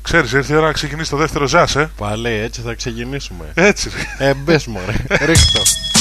Ξέρεις, ήρθε η ώρα να ξεκινήσει το δεύτερο ζάς, Πάλι έτσι θα ξεκινήσουμε. Έτσι. Μπες μωρέ, ρίχτω.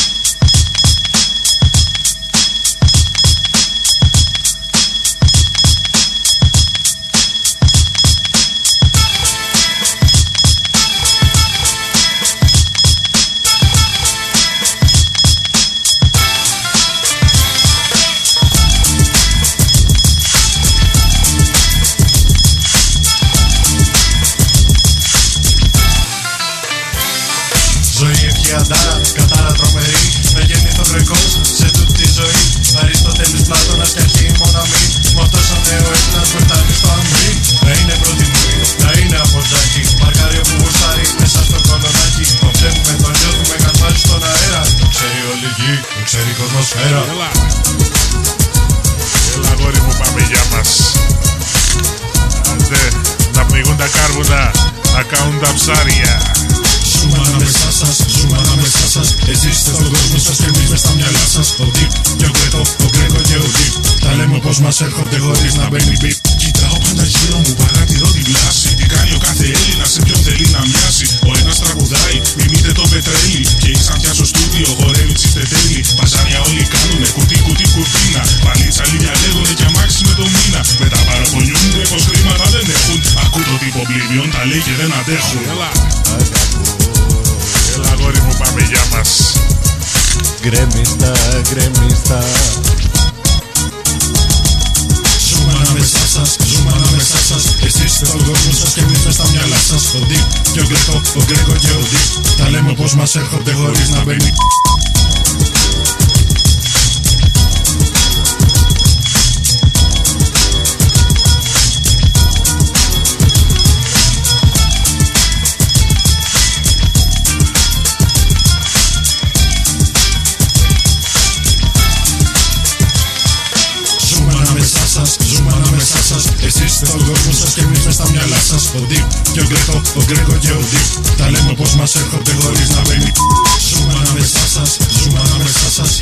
Κατάρα τρομερή, να γίνει στο βρεκό σε τούτη τη ζωή. Αριστοτέλης, Πλάτωνας και αρχή μοναμή. Μ' αυτός ο νέο Έλληνας με φτάνει στο αμβρί. Να είναι πρώτη μου, να είναι από τζάκι. Μαρκάριο που γουστάρει μέσα στο κολονάκι. Το βλέπουμε, το νιώθουμε, καρφάζει στον αέρα. Το ξέρει όλη η γη, το ξέρει η κοσμοσφαίρα. Έλα αγόρι μου, πάμε για μας. Άντε, να πνιγούν τα κάρβουνα, να κάνουν τα ψάρια. Ζούμε ανάμεσά σας, ζούμε ανάμεσά σας. Εσείς είστε στον κόσμο σας και εμείς μες στα μυαλά σας. Ο Deep και ο Γκρέκο, ο Γκρέκο και ο Deep. Τα λέμε πως μας έρχονται χωρίς να μπαίνει beat. Κοιτάω πάντα γύρω μου, παρατηρώ την πλάση. Τι κάνει ο κάθε Έλληνας, σε ποιον θέλει να μοιάσει. Ο ένας τραγουδάει, μιμείται το πετρέλι. Και η Σαντιά στο στούντιο χορεύει τσιφτετέλι. Παζάρια όλοι κάνουνε, κουτί κουτί κουρτίνα. Παλίτσα λίδια λέγονται και αμάξι με το μήνα. Μετά παραπονιούνται πως χρήματα δεν έχουν. Ακού το τύπο Oblivion, τα λέει και δεν αντέχουν. Έλα αγόρι μου, πάμε για μας. Γκρέμιστα, γκρέμιστα. Ζούμε ανάμεσά σας, ζούμε ανάμεσά σας. Εσείς είστε στον κόσμο σας και εμείς μες στα μυαλά σας. Ο Deep και ο Γκρέκο, ο Γκρέκο και ο Deep. Τα λέμε πως μας έρχονται χωρίς να μπαίνει. Ζούμε ανάμεσά σας. Εσείς είστε στον κόσμο σας και εμείς μες στα μυαλά σας. Ο Deep και ο Γκρέκο, ο Γκρέκο και ο Deep. Τα λέμε πως μας έρχονται χωρίς να μπαίνει. Ζούμε ανάμεσά σας, ζούμε ανάμεσά σας.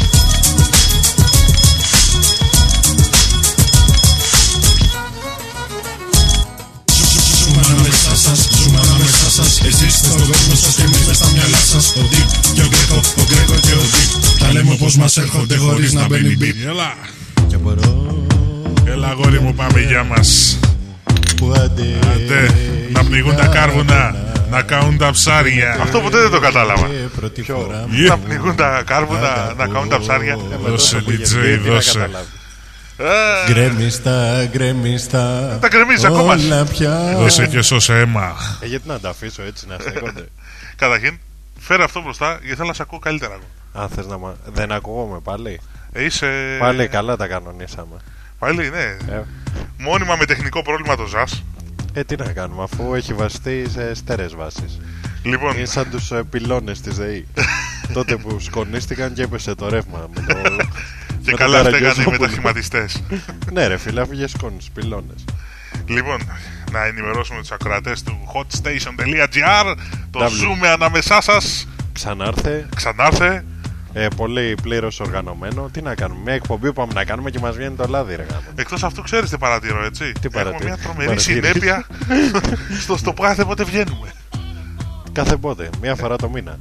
Ζούμε ανάμεσά σας, ζούμε ανάμεσά σας. Εσείς είστε στον κόσμο σας και εμείς μες στα μυαλά σας. Ο Deep και ο Γκρέκο, ο Γκρέκο και ο Deep. Τα λέμε πως μας έρχονται χωρίς να μπαίνει beat. Έλα. Και μπορώ. Έλα αγόρι μου, πάμε για μας. Άντε, να πνιγούν τα κάρβουνα, να κάνουν τα ψάρια. Αυτό ποτέ δεν το κατάλαβα. Να πνιγούν τα κάρβουνα, να κάνουν τα ψάρια. Δώσε DJ, δώσε. Γκρέμιστα, γκρέμιστα. Τα γκρεμίζεις ακόμα. Δώσε και σώσε αίμα. Γιατί να τα αφήσω έτσι να στέκονται. Καταρχήν, φέρε αυτό μπροστά γιατί θέλω να σε ακούω καλύτερα. Αν θες να δεν ακούγομαι πάλι. Είσαι... Πάλι καλά τα κανονίσαμε. Πάλι, ναι. Μόνιμα με τεχνικό πρόβλημα το ΖΑΣ. Τι να κάνουμε αφού έχει βαστεί σε στέρεες βάσεις. Λοιπόν. Είναι σαν τους πυλώνες της ΔΕΗ. Τότε που σκονίστηκαν και έπεσε το ρεύμα με το... Και καλά φταίγανε οι μετασχηματιστές. Ναι ρε φίλε, αφού σκόνους πυλώνες. Λοιπόν, να ενημερώσουμε τους ακροατές του hotstation.gr. Το ζούμε ανάμεσά σας. Ξανάρθε. Πολύ πλήρως οργανωμένο. Τι να κάνουμε, μια εκπομπή που πάμε να κάνουμε και μας βγαίνει το λάδι ρε γάμο. Εκτός αυτού ξέρεις τι παρατηρώ, έτσι. Τι έχουμε μια τρομερή συνέπεια στο κάθε πότε βγαίνουμε. Κάθε πότε, μια φορά το μήνα.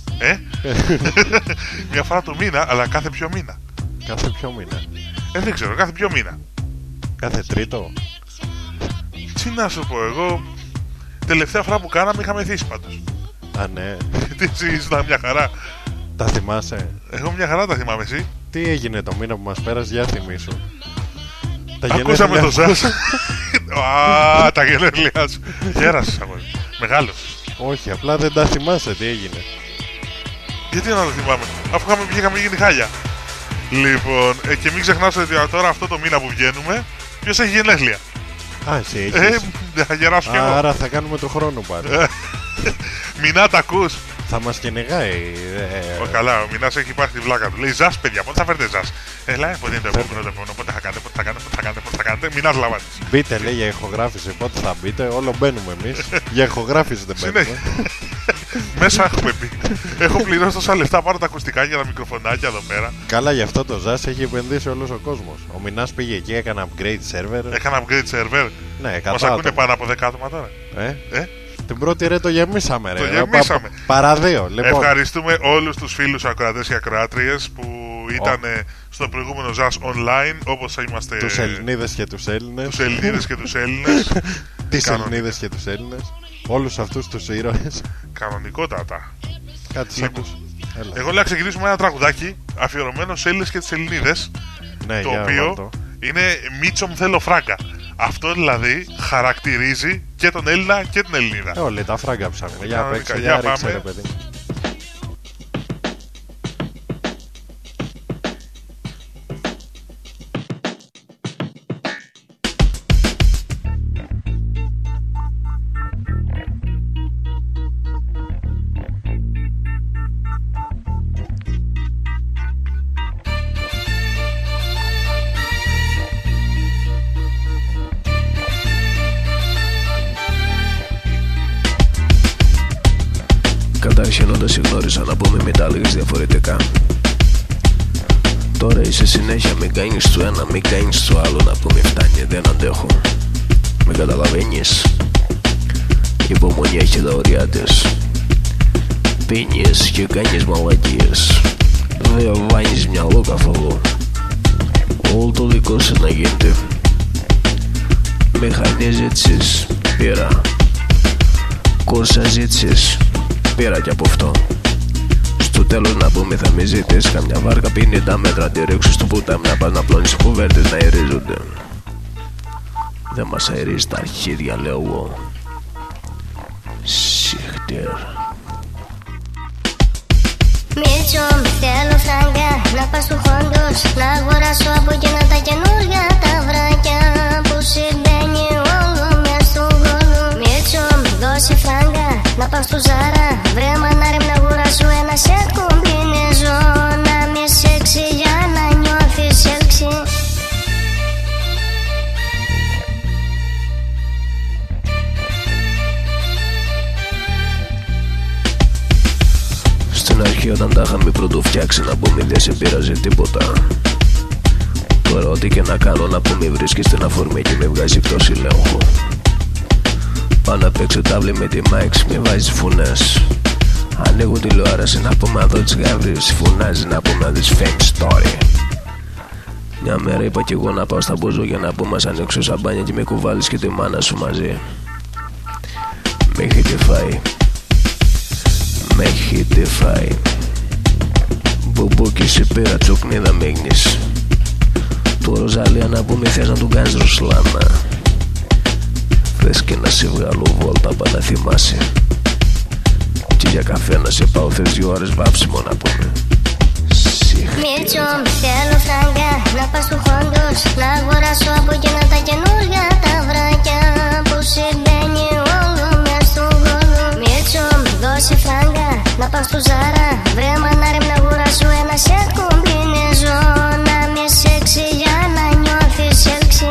Μια φορά το μήνα, αλλά κάθε ποιο μήνα. Κάθε ποιο μήνα. Δεν ξέρω, κάθε ποιο μήνα. Κάθε τρίτο. Τι να σου πω, εγώ τελευταία φορά που κάναμε είχαμε θύσει πάντως. Α ναι. Τι ήσουν μια χαρά. Τα θυμάσαι? Εγώ μια χαρά τα θυμάμαι, εσύ. Τι έγινε το μήνα που μας πέρασε, για θυμίσου. Ακούσαμε το ΖΑΣ. Τα γενέθλιά σου. Γέρασες αγόρι. Μεγάλος. Όχι, απλά δεν τα θυμάσαι τι έγινε. Γιατί να το θυμάμαι, αφού είχαμε γίνει χάλια. Λοιπόν, και μην ξεχνάς ότι τώρα αυτό το μήνα που βγαίνουμε, ποιος έχει γενέθλια. Α, εσύ έχεις. Θα γεράσω κι εγώ. Άρα θα κάνουμε του χρόνου πάλι. Μινά τα ακούς. Θα μας κυνηγάει. Καλά, ο Μινάς έχει πάρει τη βλάκα του. Λέει Ζας, παιδιά, πότε θα φέρετε Ζας. Πότε είναι το επόμενο, πότε θα κάνετε. Μινάς Λαβάνης. Μπείτε, λέει, για ηχογράφηση. Πότε θα μπείτε, όλο μπαίνουμε εμείς. Για ηχογράφηση δεν μπαίνουμε. Μέσα έχουμε μπει. Έχω πληρώσει τόσα λεφτά, πάρω τα ακουστικά για τα μικροφωνάκια εδώ πέρα. Καλά, γι' αυτό το Ζας έχει επενδύσει όλος ο κόσμος. Ο Μινάς πήγε εκεί, έκανε upgrade server. Έκανα upgrade server. Ναι, Μας ακούνε πάνω από 10 άτομα τώρα. Την πρώτη ρε το γεμίσαμε ρε. Το γεμίσαμε. Παρά 2. Λοιπόν. Ευχαριστούμε όλους τους φίλους ακροατές και ακροάτριες που ήταν στο προηγούμενο Ζας online, όπως είμαστε. Τους Ελληνίδες και τους Έλληνες. Τους Ελληνίδες και τους Έλληνες. Τις Ελληνίδες και τους Έλληνες. Όλους αυτούς τους ήρωες. Κανονικότατα. Κάτι σαν τους. Εγώ λέω να ξεκινήσουμε ένα τραγουδάκι αφιερωμένο σε Έλληνες και τις Ελληνίδες. Ναι, το οποίο είναι Μίτσομ θέλω φράγκα. Αυτό δηλαδή χαρακτηρίζει και τον Έλληνα και την Ελληνίδα. Όλοι τα φράγκα ψάχνουμε. Για παίξε, για ρίξε ρε παιδί. Καταρχήν όταν σε γνώρισα να πούμε μην τα λέγεις διαφορετικά. Τώρα είσαι συνέχεια μην κάνεις το ένα, μην κάνεις το άλλο. Να πούμε φτάνει, δεν αντέχω. Με καταλαβαίνεις. Η υπομονή έχει τα ωριά της. Πίνεις και κάνεις μαλακίες. Δεν βάνεις μυαλό καθόλου. Όλο το δικό σου να γίνεται. Μηχανή ζήτησες, πήρα. Κόρσα ζήτησες, πήρα κι από αυτό. Στο τέλος να πούμε θα με ζητήσεις καμιά βάρκα 50 μέτρα. Τη ρίξεις στο ποτάμι να πας να πλώνεις κουβέρτες να αερίζονται. Δεν μας αερίζει τα αρχίδια λέω εγώ. Συχτήρ. Μίτσομ, θέλω φράγκα, να πας του Χόντος. Να αγοράσω από εκείνα τα καινούργια τα βράκια που συμπαίνει όλο μες στον γόλο. Μίτσομ, δώσε φράγκα, να πάω στο Ζάρα. Βρε μανάρι να αγοράσω ένα σετ κομπινεζό. Να μη σεξι για να νιώθεις έλξη. Στην αρχή όταν τα είχαμε πρωτοφτιάξει να πούμε δεν σε πειράζει τίποτα. Τώρα ό,τι και να κάνω να πούμε βρίσκεις την αφορμή και με βγάζει εκτός ελέγχου. Πάω να παίξω τάβλη με τη Mike's, με βάζει φωνές. Ανοίγω τηλεόραση να πούμε να δω τις γάβρες. Φωνάζει να πούμε να δεις fame story. Μια μέρα είπα κι εγώ να πάω στα μποζόγια να πούμε ας ανοίξω σαμπάνια και με κουβάλεις και τη μάνα σου μαζί. Με έχετε φάει. Με έχετε φάει. Μπομπόκι σε πέρα τσοκνίδα μέγνεις. Το Ροζαλία να πούμε θες να του κάνεις Ρουσλάνα. Θες και να σε βγάλω βόλτα πα να θυμάσαι. Και για καφέ να σε πάω θες 2 ώρες βάψιμο να πούμε. Μίτσομ, θέλω φράγκα, να πας του Χόντος. Να αγοράσω από εκείνα τα καινούργια τα βράκια που συμπαίνει όλο μες στον γόλο. Μίτσομ, δώσε φράγκα, να πάω στο Ζάρα. Βρε μανάρι να αγοράσω ένα σετ κομπινεζό. Να μη σεξι για να νιώθεις έλξη.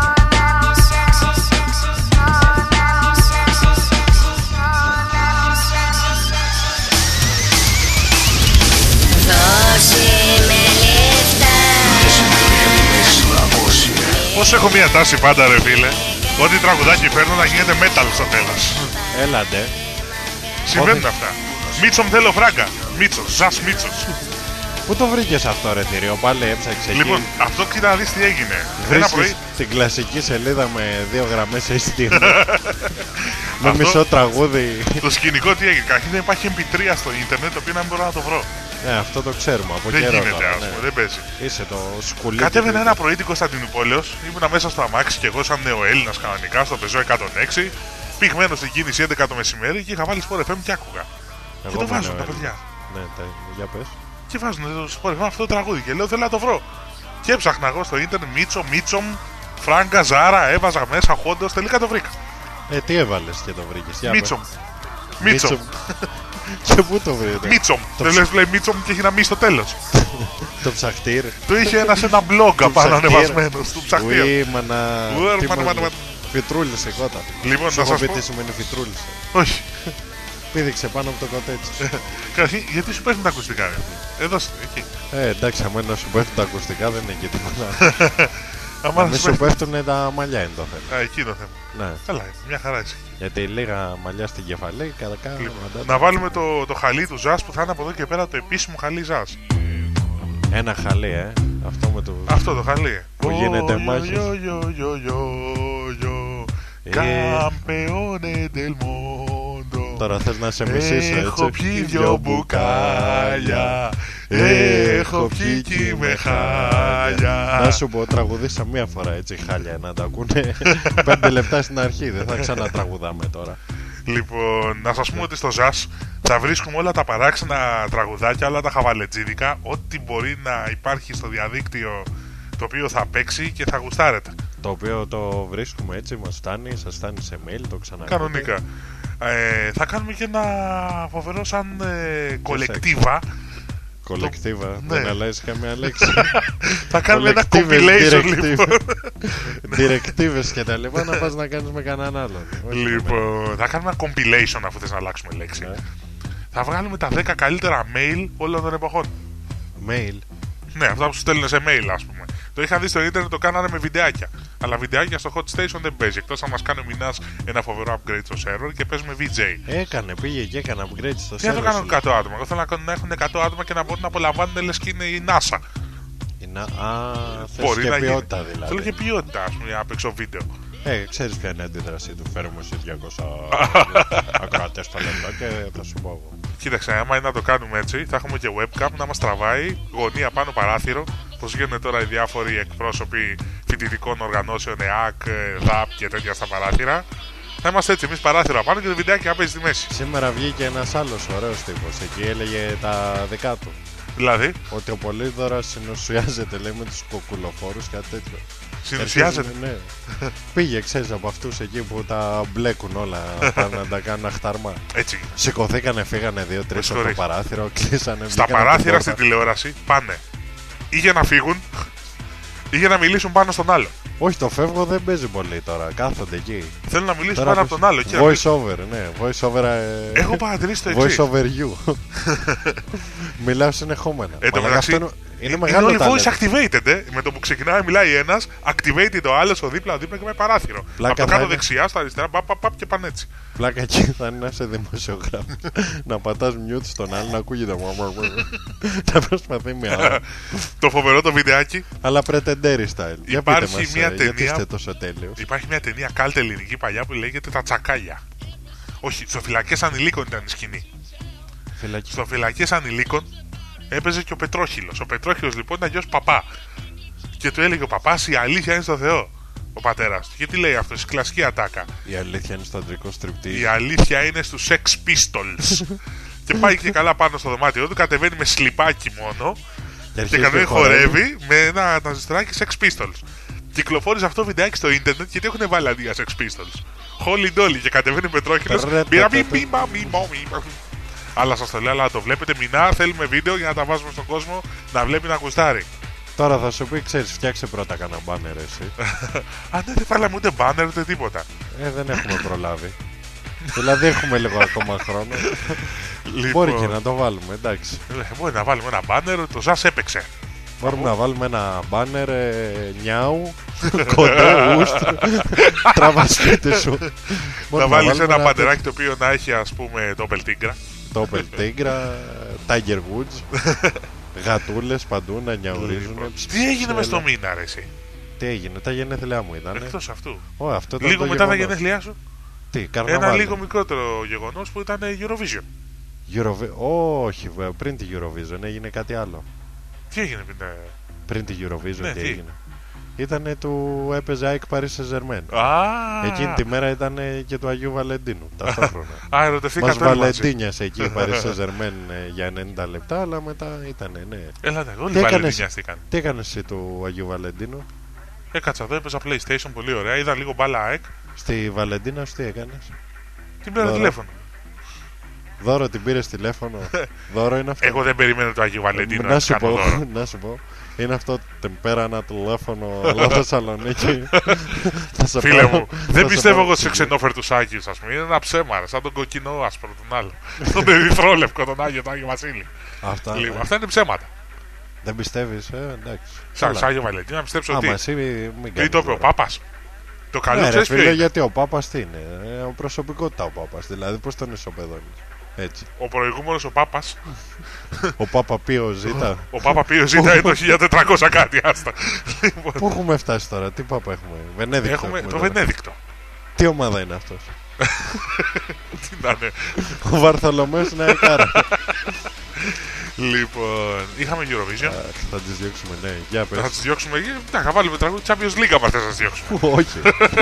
Πώς έχω μια τάση πάντα ρε φίλε, ό,τι τραγουδάκι φέρνω να γίνεται metal στο τέλος. Έλατε. Συμβαίνουν αυτά. Μίτσομ θέλω φράγκα. Μίτσος, Ζας Μίτσος. Πού το βρήκες αυτό ρε θηρίο, πάλι έψαξε εκεί. Λοιπόν, αυτό κοίτα να δεις τι έγινε. Ένα πρωί. Την κλασική σελίδα με 2 γραμμές HTML. Με μισό τραγούδι. Το σκηνικό τι έγινε. Καταρχήν δεν υπάρχει MP3 στο ίντερνετ το οποίο να μην μπορώ να το βρω. Ναι, αυτό το ξέρουμε από Δεν καιρό γίνεται, τώρα, ας πούμε, ναι. δεν παίζει. Είσαι το σκουλί. Κατέβαινε ένα πρωί την Κωνσταντινούπολεως, ήμουνα μέσα στο αμάξι και εγώ σαν νεοέλληνας κανονικά στο Peugeot 106, πυγμένος στην κίνηση 11 το μεσημέρι και είχα βάλει Sport FM και άκουγα. Και το βάζουν τα παιδιά. Ναι, για πες. Και βάζουν το Sport FM αυτό το τραγούδι και λέω θέλω να το βρω. Και έψαχνα εγώ στο ίντερνετ Μίτσομ, Φράγκα, Ζάρα, έβαζα μέσα Χόντος, τελικά το βρήκα. Τι έβαλες και το βρήκες, για Μίτσομ. πες. Μίτσομ. Και πού το βρήκε. Μίτσομ. Δεν λες λέει Μίτσομ και έχει ένα μη στο τέλος. Το ψαχτήρ. Το είχε ένα blog απάνω ανεβασμένο του ψαχτήρ. Ουί, μανα. Φιτρούλησε κότα. Λοιπόν, σου να έχω σας πει πω. τι σημαίνει φιτρούλησε. Όχι. Πήδηξε πάνω από το κοτέτσι. Καταρχήν, γιατί σου πέφτουν τα ακουστικά, ρε. Εδώ, εκεί. Εντάξει, αμένα σου πέφτουν τα ακουστικά δεν είναι και τίποτα. Να μην σου πέφτουνε τα μαλλιά είναι το θέμα. Εκεί το θέμα. Ναι. Καλά, μια χαρά είσαι. Γιατί λίγα μαλλιά στην κεφαλή να βάλουμε το χαλί του Ζας που θα είναι από εδώ και πέρα το επίσημο χαλί Ζας. Ένα χαλί, Αυτό το χαλί. Που γίνεται μάχης. Campeone del mondo. Τώρα θες να σε μισήσω, έτσι. Έχω πιει 2 μπουκάλια. Έχω πιει κι με χάλια. Να σου πω, τραγουδίσα μία φορά έτσι χάλια να τα ακούνε 5 λεπτά στην αρχή. Δεν θα ξανατραγουδάμε τώρα. Λοιπόν, να σας πούμε ότι στο Ζας θα βρίσκουμε όλα τα παράξενα τραγουδάκια, όλα τα χαβαλετζίδικα, ό,τι μπορεί να υπάρχει στο διαδίκτυο, το οποίο θα παίξει και θα γουστάρετε. Το οποίο το βρίσκουμε έτσι, μας φτάνει, σας φτάνει σε mail, το ξανακούτε. Κανονικά. Θα κάνουμε και ένα φοβερό σαν κολεκτίβα. Κολεκτίβα, ναι. Δεν αλλάζει καμία λέξη. Θα κάνουμε ένα compilation λοιπόν. Directives και τα λοιπά να πας να κάνεις με κανέναν άλλον. Λοιπόν, θα κάνουμε ένα compilation αφού θες να αλλάξουμε λέξη. Ναι. Θα βγάλουμε τα 10 καλύτερα mail όλων των εποχών. Mail. Ναι, αυτά που σου στέλνουν σε mail, ας πούμε. Το είχα δει στο ίντερνετ, το κάνανε με βιντεάκια. Αλλά βιντεάκια στο hot station δεν παίζει. Εκτός αν μας κάνει ο Μινάς ένα φοβερό upgrade στο server και παίζουμε VJ. Πήγε και έκανε upgrade στο server. Τι να το κάνουν 100 άτομα. Εγώ θέλω να έχουν 100 άτομα και να μπορούν να απολαμβάνουν λες και είναι η NASA. Θες και ποιότητα δηλαδή. Θέλω και ποιότητα, ας πούμε, για να παίξω βίντεο. Ξέρεις ποια είναι η αντίδραση του. Φέρουμε σε 200 ακροατές το λεπτό και θα σου πω εγώ. Κοίταξε, άμα είναι να το κάνουμε έτσι, θα έχουμε και webcam να μας τραβάει, γωνία πάνω παράθυρο. Πώς γίνονται τώρα οι διάφοροι εκπρόσωποι φοιτητικών οργανώσεων, ΕΑΚ, ΔΑΠ και τέτοια στα παράθυρα. Θα είμαστε έτσι εμείς παράθυρο απάνω και το βιντεάκι να παίζει στη μέση. Σήμερα βγήκε ένας άλλος ωραίος τύπος. Εκεί έλεγε τα δικά του. Δηλαδή, ότι ο Πολύδωρας συνουσιάζεται, λέει, με τους κοκκουλοφόρους και κάτι τέτοιο. Συνουσιάζεται. Ναι. Πήγε, ξέρεις, από αυτούς εκεί που τα μπλέκουν όλα, πάνε να τα κάνουν αχταρμά. Έτσι. Σηκωθήκανε, φύγανε 2-3 από το παράθυρο, κλείσανε. Στα παράθυρα στην τηλεόραση πάνε ή για να φύγουν ή για να μιλήσουν πάνω στον άλλο. Όχι, το φεύγω δεν παίζει πολύ τώρα. Κάθονται εκεί. Θέλουν να μιλήσουν πάνω από τον άλλο. Voice over, ναι. Voice over. Έχω παρατηρήσει το εξής. Voice over you. Μιλάω συνεχόμενα. Είναι όλοι voice activated, με το που ξεκινάει μιλάει ένας, activated ο άλλος, ο δίπλα και με παράθυρο. Από το κάτω δεξιά στα αριστερά, παπ και πάνε έτσι. Πλάκα εκεί θα είναι να είσαι δημοσιογράφος. Να πατάς mute στον άλλο, να ακούγεται. Να προσπαθεί με άλλο. Το φοβερό το βιντεάκι. Αλλά pretendary style. Υπάρχει μια ταινία. Υπάρχει μια ταινία κάλτε ελληνική παλιά που λέγεται Τα Τσακάλια. Όχι, στο Φυλακές Ανηλίκων ήταν η σκηνή. Στο Φυλακές Ανηλίκων έπαιζε και ο Πετρόχυλος. Ο Πετρόχυλος λοιπόν ήταν γιος παπά. Και του έλεγε ο παπάς: η αλήθεια είναι στο Θεό. Ο πατέρας του. Και τι λέει αυτό, η κλασική ατάκα. Η αλήθεια είναι στο αντρικό στριπτίζ. Η αλήθεια είναι στους Sex Pistols. Και πάει και καλά πάνω στο δωμάτιό του, κατεβαίνει με σλιπάκι μόνο. Και κατεβαίνει χορεύει με ένα αναζητράκι Sex Pistols. Κυκλοφόρησε αυτό βιντεάκι στο ίντερνετ γιατί έχουν βάλει αντί για Sex Pistols. Holy Dolly και κατεβαίνει Πετρόχυλος. Αλλά σας το λέω, αλλά το βλέπετε μηνά. Θέλουμε βίντεο για να τα βάζουμε στον κόσμο να βλέπει να γουστάρει. Τώρα θα σου πει, ξέρεις, φτιάξε πρώτα κανένα μπάνερ εσύ. Ναι, δεν βάλαμε ούτε μπάνερ ούτε τίποτα. Δεν έχουμε προλάβει. Δηλαδή έχουμε λίγο ακόμα χρόνο. Λοιπόν, μπορεί και να το βάλουμε, εντάξει. Μπορεί να βάλουμε ένα μπάνερ, το Ζας έπαιξε. Μπορούμε να βάλουμε ένα μπάνερ, νιάου, κοντέ, ουστ, τράβα σπίτι σου. Να βάλεις ένα μπαντεράκι το οποίο να έχει, ας πούμε, το Beltigra. Το Beltigra, Tiger Woods, γατούλες παντού να νιαουρίζουν. Τι έγινε μες στο μήνα, ρε εσύ? Τι έγινε, τα γενέθλιά μου ήταν. Εκτός αυτού. Λίγο μετά τα γενέθλιά σου. Τι, ένα λίγο μικρότερο γεγονός που ήταν Eurovision. Όχι, πριν τη Eurovision έγινε κάτι άλλο. Τι έγινε πριν τη Eurovision, τι έγινε? Ήτανε του έπαιζε ΑΕΚ Paris Saint-Germain. Εκείνη τη μέρα ήταν και του Αγίου Βαλεντίνου ταυτόχρονα. Μας Βαλεντίνιασε εκεί Paris Saint-Germain για 90 λεπτά, αλλά μετά ήτανε, ναι. Έλατε, όλοι Βαλεντίνιαστηκαν. Τι έκανες εσύ του Αγίου Βαλεντίνου? Έκατσα εδώ, έπαιζα PlayStation, πολύ ωραία. Είδα λίγο μπάλα ΑΕΚ. Στη Βαλεντίνα σου τι έκανες? Την πήρα τηλέφωνο. Δώρο, την πήρες τηλέφωνο? Δώρο είναι αυτό? Εγώ δεν περιμένω το Αγίου Βαλεντίνου να σου πω. Είναι αυτό την πέρα ένα τηλέφωνο αλλά Θεσσαλονίκη. Φίλε μου, δεν πιστεύω εγώ σε ξενόφερτους Άγιους, ας πούμε. Είναι ένα ψέμα, σαν τον κοκκινό άσπρο τον άλλο. Τον ερυθρόλευκο, τον Άγιο Βασίλη. Αυτά είναι ψέματα. Δεν πιστεύεις, εντάξει. Σαν Άγιο Βαλεντίνο, να πιστέψω ότι. Τι το είπε ο Πάπας. Το καλό ξέρεις ποιο είναι. Γιατί ο Πάπας τι είναι. Ο προσωπικότητα ο Πάπας. Δηλαδή πώς τον ισοπεδώνεις. Έτσι. Ο προηγούμενος ο Πάπας. Ο Πάπα Πίο Ζήτα. Ο Πάπα Πίο Ζήτα είναι το 1400 κάτι. Άστα. Πού έχουμε φτάσει τώρα, τι Πάπα έχουμε. Βενέδικτο. Έχουμε το Βενέδικτο. Τι ομάδα είναι αυτός. Τι να είναι. Ο Βαρθολομέος Ναϊκάρα. Λοιπόν, είχαμε Eurovision. Θα τις διώξουμε, ναι. Για πες. Θα τις διώξουμε. Θα βάλουμε τραγούδι Champions League αν θες να τις διώξουμε. Όχι.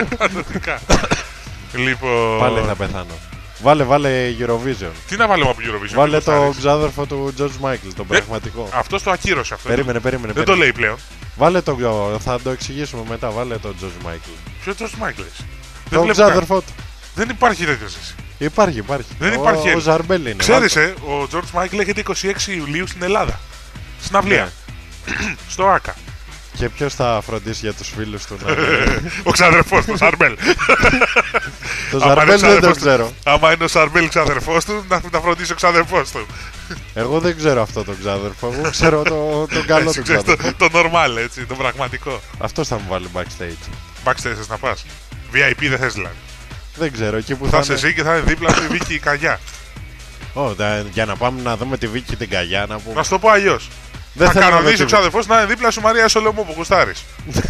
Λοιπόν. Πάλι θα πεθάνω. Βάλε Eurovision. Τι να βάλουμε από Eurovision. Βάλε το ξάδερφο του George Michael, τον πραγματικό. Αυτός το ακύρωσε αυτό. Περίμενε. Δεν το λέει πλέον. Βάλε το. Θα το εξηγήσουμε μετά. Βάλε το George Michael. Ποιο George Michael είσαι? Το ξάδερφο του. Δεν υπάρχει τέτοιο. Υπάρχει. Δεν υπάρχει. Ο Ζαρμπέλ είναι. Ξέρεις, ο George Michael έχετε 26 Ιουλίου στην Ελλάδα. Στην αυλία. Στο ΆΚΑ. Και ποιος θα φροντίσει για τους φίλους του? Ο ξαδερφός του, ο Σαρμπέλ. Το Σαρμπέλ δεν το ξέρω. Άμα είναι ο Σαρμπέλ ξαδερφός του, να φροντίσει ο ξαδερφός του. Εγώ δεν ξέρω αυτό τον ξάδερφο. Εγώ ξέρω τον καλό του ξάδερφο. Το normal, έτσι, το πραγματικό. Αυτός θα μου βάλει backstage. Backstage θες να πας? VIP δεν θες δηλαδή? Δεν ξέρω, εκεί που θα είσαι εσύ και θα είναι δίπλα του η Βίκη η Καγιά. Για να πάμε να δούμε τη Βίκη την Καγιά. Να σου το πω αλλιώς. Θα κανονίσει ο ξάδερφος να είναι δίπλα σου Μαρία Σολομού που γουστάρεις.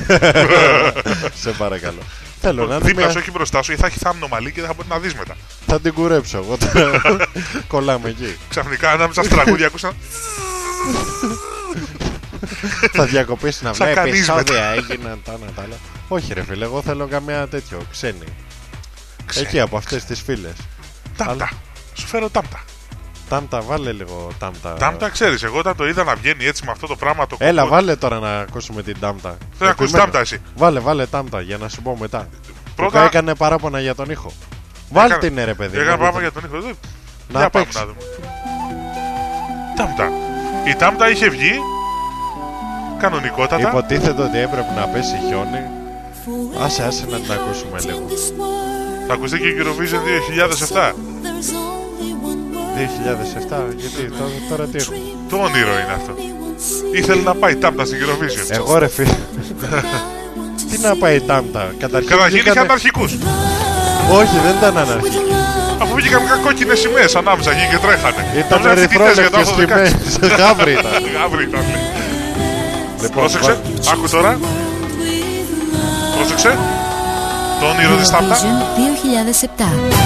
Σε παρακαλώ. Θέλω να δίπλα σου, όχι μπροστά σου, ή θα έχει θάμνο μαλλί και δεν θα μπορεί να δεις μετά. Θα την κουρέψω εγώ. Κολλάμε εκεί. Ξαφνικά ανάμεσα στα τραγούδια ακούσα. Θα διακοπήσει να βλέπει επεισόδια έγιναν τα άλλα. Όχι ρε φίλε, εγώ θέλω καμία τέτοιο ξένη. Εκεί από αυτές τις φίλες. Τάμπτα. Σου φέρω τάμπτα. Τάμπτα, βάλε λίγο τάμπτα. Τάμπτα, ξέρεις, εγώ όταν το είδα να βγαίνει έτσι με αυτό το πράγμα το Έλα, βάλε τώρα να ακούσουμε την τάμπτα. Θέλω να ακούσεις τάμπτα εσύ. Βάλε τάμπτα για να σου πω μετά. Πρώτα έκανε παράπονα για τον ήχο. Βάλτε την ρε παιδί. Έκανε παράπονα για τον ήχο. Να παίξει. Τάμπτα. Η τάμπτα είχε βγει κανονικότατα. Υποτίθεται ότι έπρεπε να πέσει χιόνι. Άσε να την ακούσουμε λίγο. Θα ακουστεί και η Eurovision 2007. 2007, γιατί τώρα τι έχουμε? Το όνειρο είναι αυτό. Ήθελε να πάει τάμπτα στην Eurovision. Εγώ ρε φίλε. Τι να πάει τάμπτα? Καταρχήν είχε αναρχικούς. Όχι, δεν ήταν αναρχικοί. Αφού βγήκαν κόκκινες σημαίες ανάμεσα εκεί και τρέχανε. Ήταν ερυθρόλεπτες σημαίες. Γάβρι ήταν. Γάβρι ήταν. Πρόσεξε, άκου τώρα. Πρόσεξε. Το όνειρο της τάμπτα. 2007.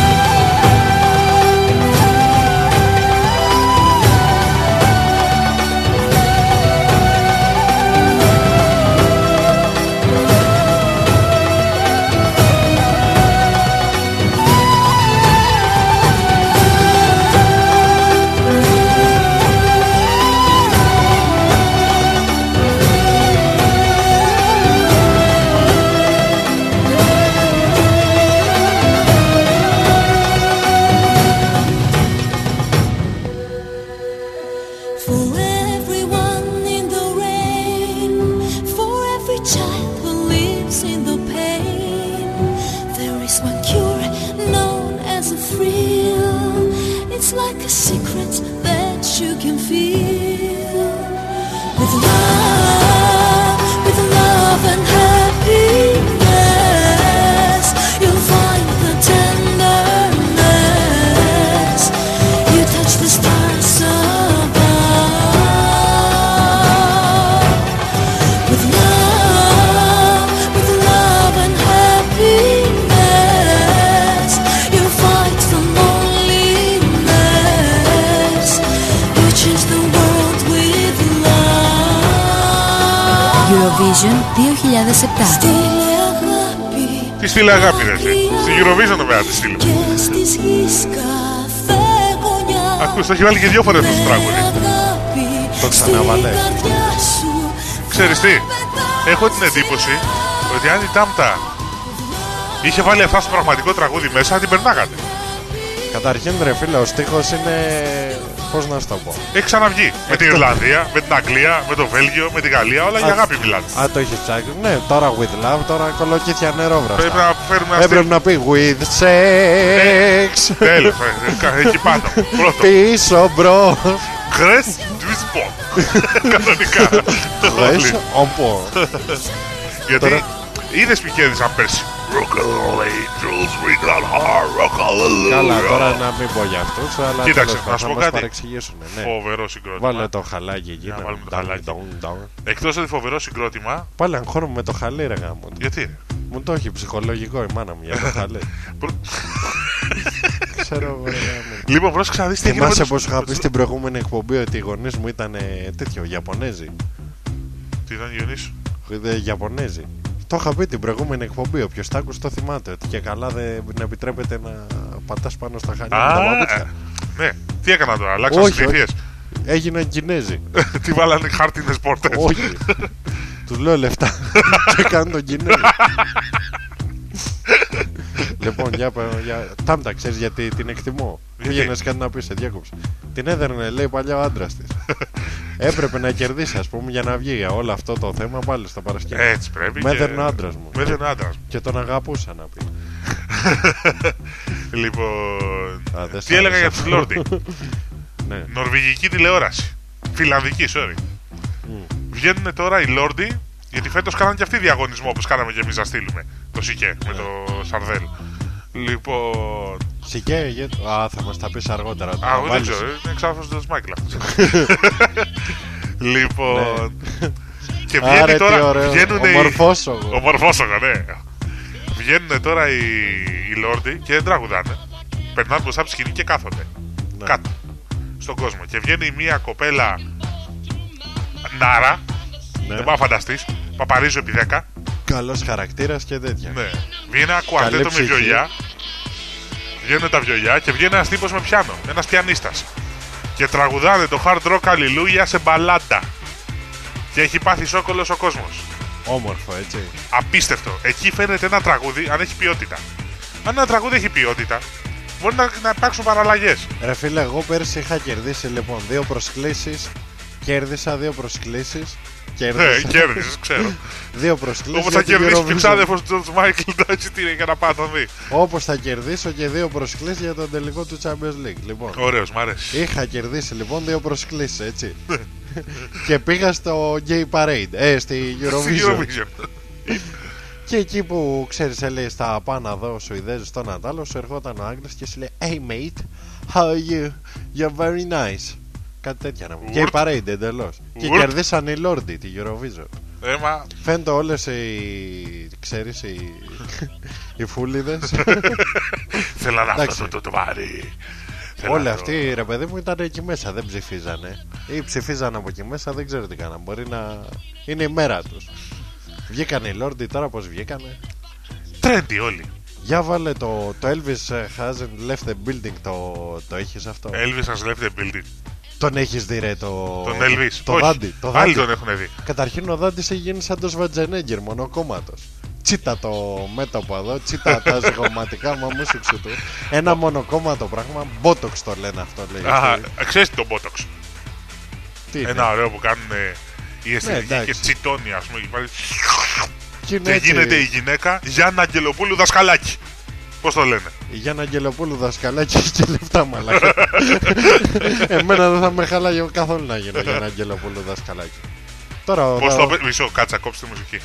Eurovision 2007. Τι στείλε αγάπη ρε εσύ? Στη Eurovision το πέρα τη στείλε. Ακούς, το έχει βάλει και 2 φορές το τραγούδι. Το ξαναβαλέ. Ξέρεις τι? Έχω την εντύπωση ότι αν η Τάμπτα είχε βάλει αυτά στο πραγματικό τραγούδι μέσα, την περνάγανε. Καταρχήν ρε φίλε, ο στίχος είναι... Πώς να σου το πω? Έχει ξαναβγεί. Με την Ιρλανδία, με την Αγγλία, με το Βέλγιο, με τη Γαλλία, όλα για αγάπη μιλάνε. Το έχει ψάξει. Ναι, τώρα with love, τώρα κολοκύθια νερό βραστά. Πρέπει να φέρουμε ένα έπρεπε να πει with sex. Τέλος, εκεί πάνω. Πίσω μπρος. Κρες του Lisbon. Κανονικά. Γιατί είδες ποιοι κέρδισαν πέρσι. Καλά, τώρα να μην πω για αυτούς, αλλά κοίταξε, να σου πω κάτι. Παρεξηγήσουν. Φοβερό συγκρότημα. Βάλε το χαλάκι εκεί. Εκτός ότι φοβερό συγκρότημα. Πάλι αγχώνομαι με το χαλί, ρε γάμο. Γιατί? Μου το έχει ψυχολογικό η μάνα μου για το χαλί. Ξέρω, ρε γάμο. Λοιπόν, πρόσεξα να δεις τι έγινε. Θυμάσαι πως είχα πει στην προηγούμενη εκπομπή ότι οι γονείς μου ήταν τέτοιο, Ιαπωνέζοι. Τι ήταν οι γονείς σου? Ιαπωνέζοι. Το είχα πει την προηγούμενη εκπομπή. Όποιος τ' άκουσε το θυμάται. Ότι και καλά δεν επιτρέπεται να πατάς πάνω στα χανιά. Ναι, τι έκανα τώρα, αλλάξαν συνήθειες. Έγιναν Κινέζοι. Τι βάλανε χάρτινες πόρτες. Όχι. Τους λέω λεφτά. Και κάνουν τον Κινέζο. Λοιπόν, για Τάμτα, ξέρεις γιατί την εκτιμώ. Πήγαινες κάτι να πεις, σε διάκοψε. Την έδερνε, λέει, παλιά ο άντρας της. Έπρεπε να κερδίσει, ας πούμε, για να βγει για όλο αυτό το θέμα πάλι στα Παρασκευή. Έτσι πρέπει. Με έδερνε ο άντρας μου. Και τον αγαπούσα να πει. Λοιπόν. Τι έλεγα για τους Λόρντι. Νορβηγική τηλεόραση. Φιλανδική, sorry. Βγαίνουν τώρα οι Λόρντι. Γιατί φέτος κάνανε και αυτοί διαγωνισμό όπως κάναμε και εμείς να στείλουμε. Το Σικέ με το Σαρδέλ. Λοιπόν. Σικέ, θα μας τα πεις αργότερα. Δεν ξέρω, είναι εξάρφος του Σμάικλ. Λοιπόν. Και βγαίνει τώρα. Ομορφόσογο, ναι. Βγαίνουν τώρα οι Λόρντι και δεν τραγουδάνε. Περνάνε μπροστά από τη σκηνή και κάθονται. Κάτω. Στον κόσμο. Και βγαίνει μια κοπέλα Νάρα. Δεν πάω να φανταστείς. Παπαρίζω επί 10. Καλός χαρακτήρας και τέτοια. Ναι. Βγαίνει ένα κουαρτέτο με βιολιά. Βγαίνουν τα βιολιά και βγαίνει ένας τύπος με πιάνο. Ένας πιανίστας. Και τραγουδάνε το hard rock αλληλούια σε μπαλάντα. Και έχει πάθει σόκολος ο κόσμος. Όμορφο, έτσι. Απίστευτο. Εκεί φαίνεται ένα τραγούδι αν έχει ποιότητα. Αν ένα τραγούδι έχει ποιότητα, μπορεί να υπάρξουν παραλλαγές. Ρε φίλε, εγώ πέρσι είχα κερδίσει λοιπόν 2 προσκλήσεις. Κέρδισα 2 προσκλήσεις. Κέρδισες, ξέρω. 2 προσκλήσεις. Όπως θα κερδίσει ο ξάδερφος του Τζορτζ Μάικλ, εντάξει, τι είναι για να πάει να τον δει. Όπως θα κερδίσω και 2 προσκλήσεις για τον τελικό του Champions League. Λοιπόν, ωραίος, μ' αρέσει. Είχα κερδίσει λοιπόν 2 προσκλήσεις, έτσι. Και πήγα στο Gay Parade, στη Eurovision. Και εκεί που ξέρεις, λέει στα πάνω εδώ Σουηδέζους στον Αντάλλο, σου ερχόταν ο Άγγλος και σου λέει Hey mate, how are you? You're very nice. Κάτι τέτοια να μου. Και η Parade εντελώς. Και κερδίσαν οι Λόρντι τη Eurovision. Φαίνεται όλες ξέρεις οι φούλιδες. Θέλω να αυτό το βάρη. Όλοι αυτοί, ρε παιδί μου, ήταν εκεί μέσα, δεν ψηφίζανε. Ή ψηφίζανε από εκεί μέσα, δεν ξέρω τι κάναν. Μπορεί να είναι η μέρα τους. Βγήκανε οι Λόρντι, τώρα πως βγήκανε. Τρέντι όλοι. Για βάλε το Elvis hasn't left the building, το έχεις αυτό? Elvis has left the building. Τον έχεις δει, ρε, τον Elvis? Το Δάντι. Άλλοι τον έχουν δει. Καταρχήν ο Δάντης έχει γίνει σαν το Σβατζενέγκερ, μονοκόμματος. Τσίτα το μέτωπο εδώ, τσίτα τα ζυγωματικά μαμούσουξου του. Ένα μονοκόμματο πράγμα, μπότοξ το λένε αυτό, λέει. Ξέρεις το μπότοξ? Ένα ωραίο που κάνουν οι αισθητικοί και τσιτώνει, ας πούμε. Και γίνεται η γυναίκα Γιάννα Αγγελοπούλου Δασκαλάκη. Πώς το λένε? Η Γιάννα Αγγελοπούλου Δασκαλάκη έχει και λεφτά, μαλάκα. Εμένα δεν θα με χαλάγει καθόλου να γίνω Γιάννα Αγγελοπούλου Δασκαλάκη. Πώς το πες? Μισό, κάτσα, κόψτε τη μουσική.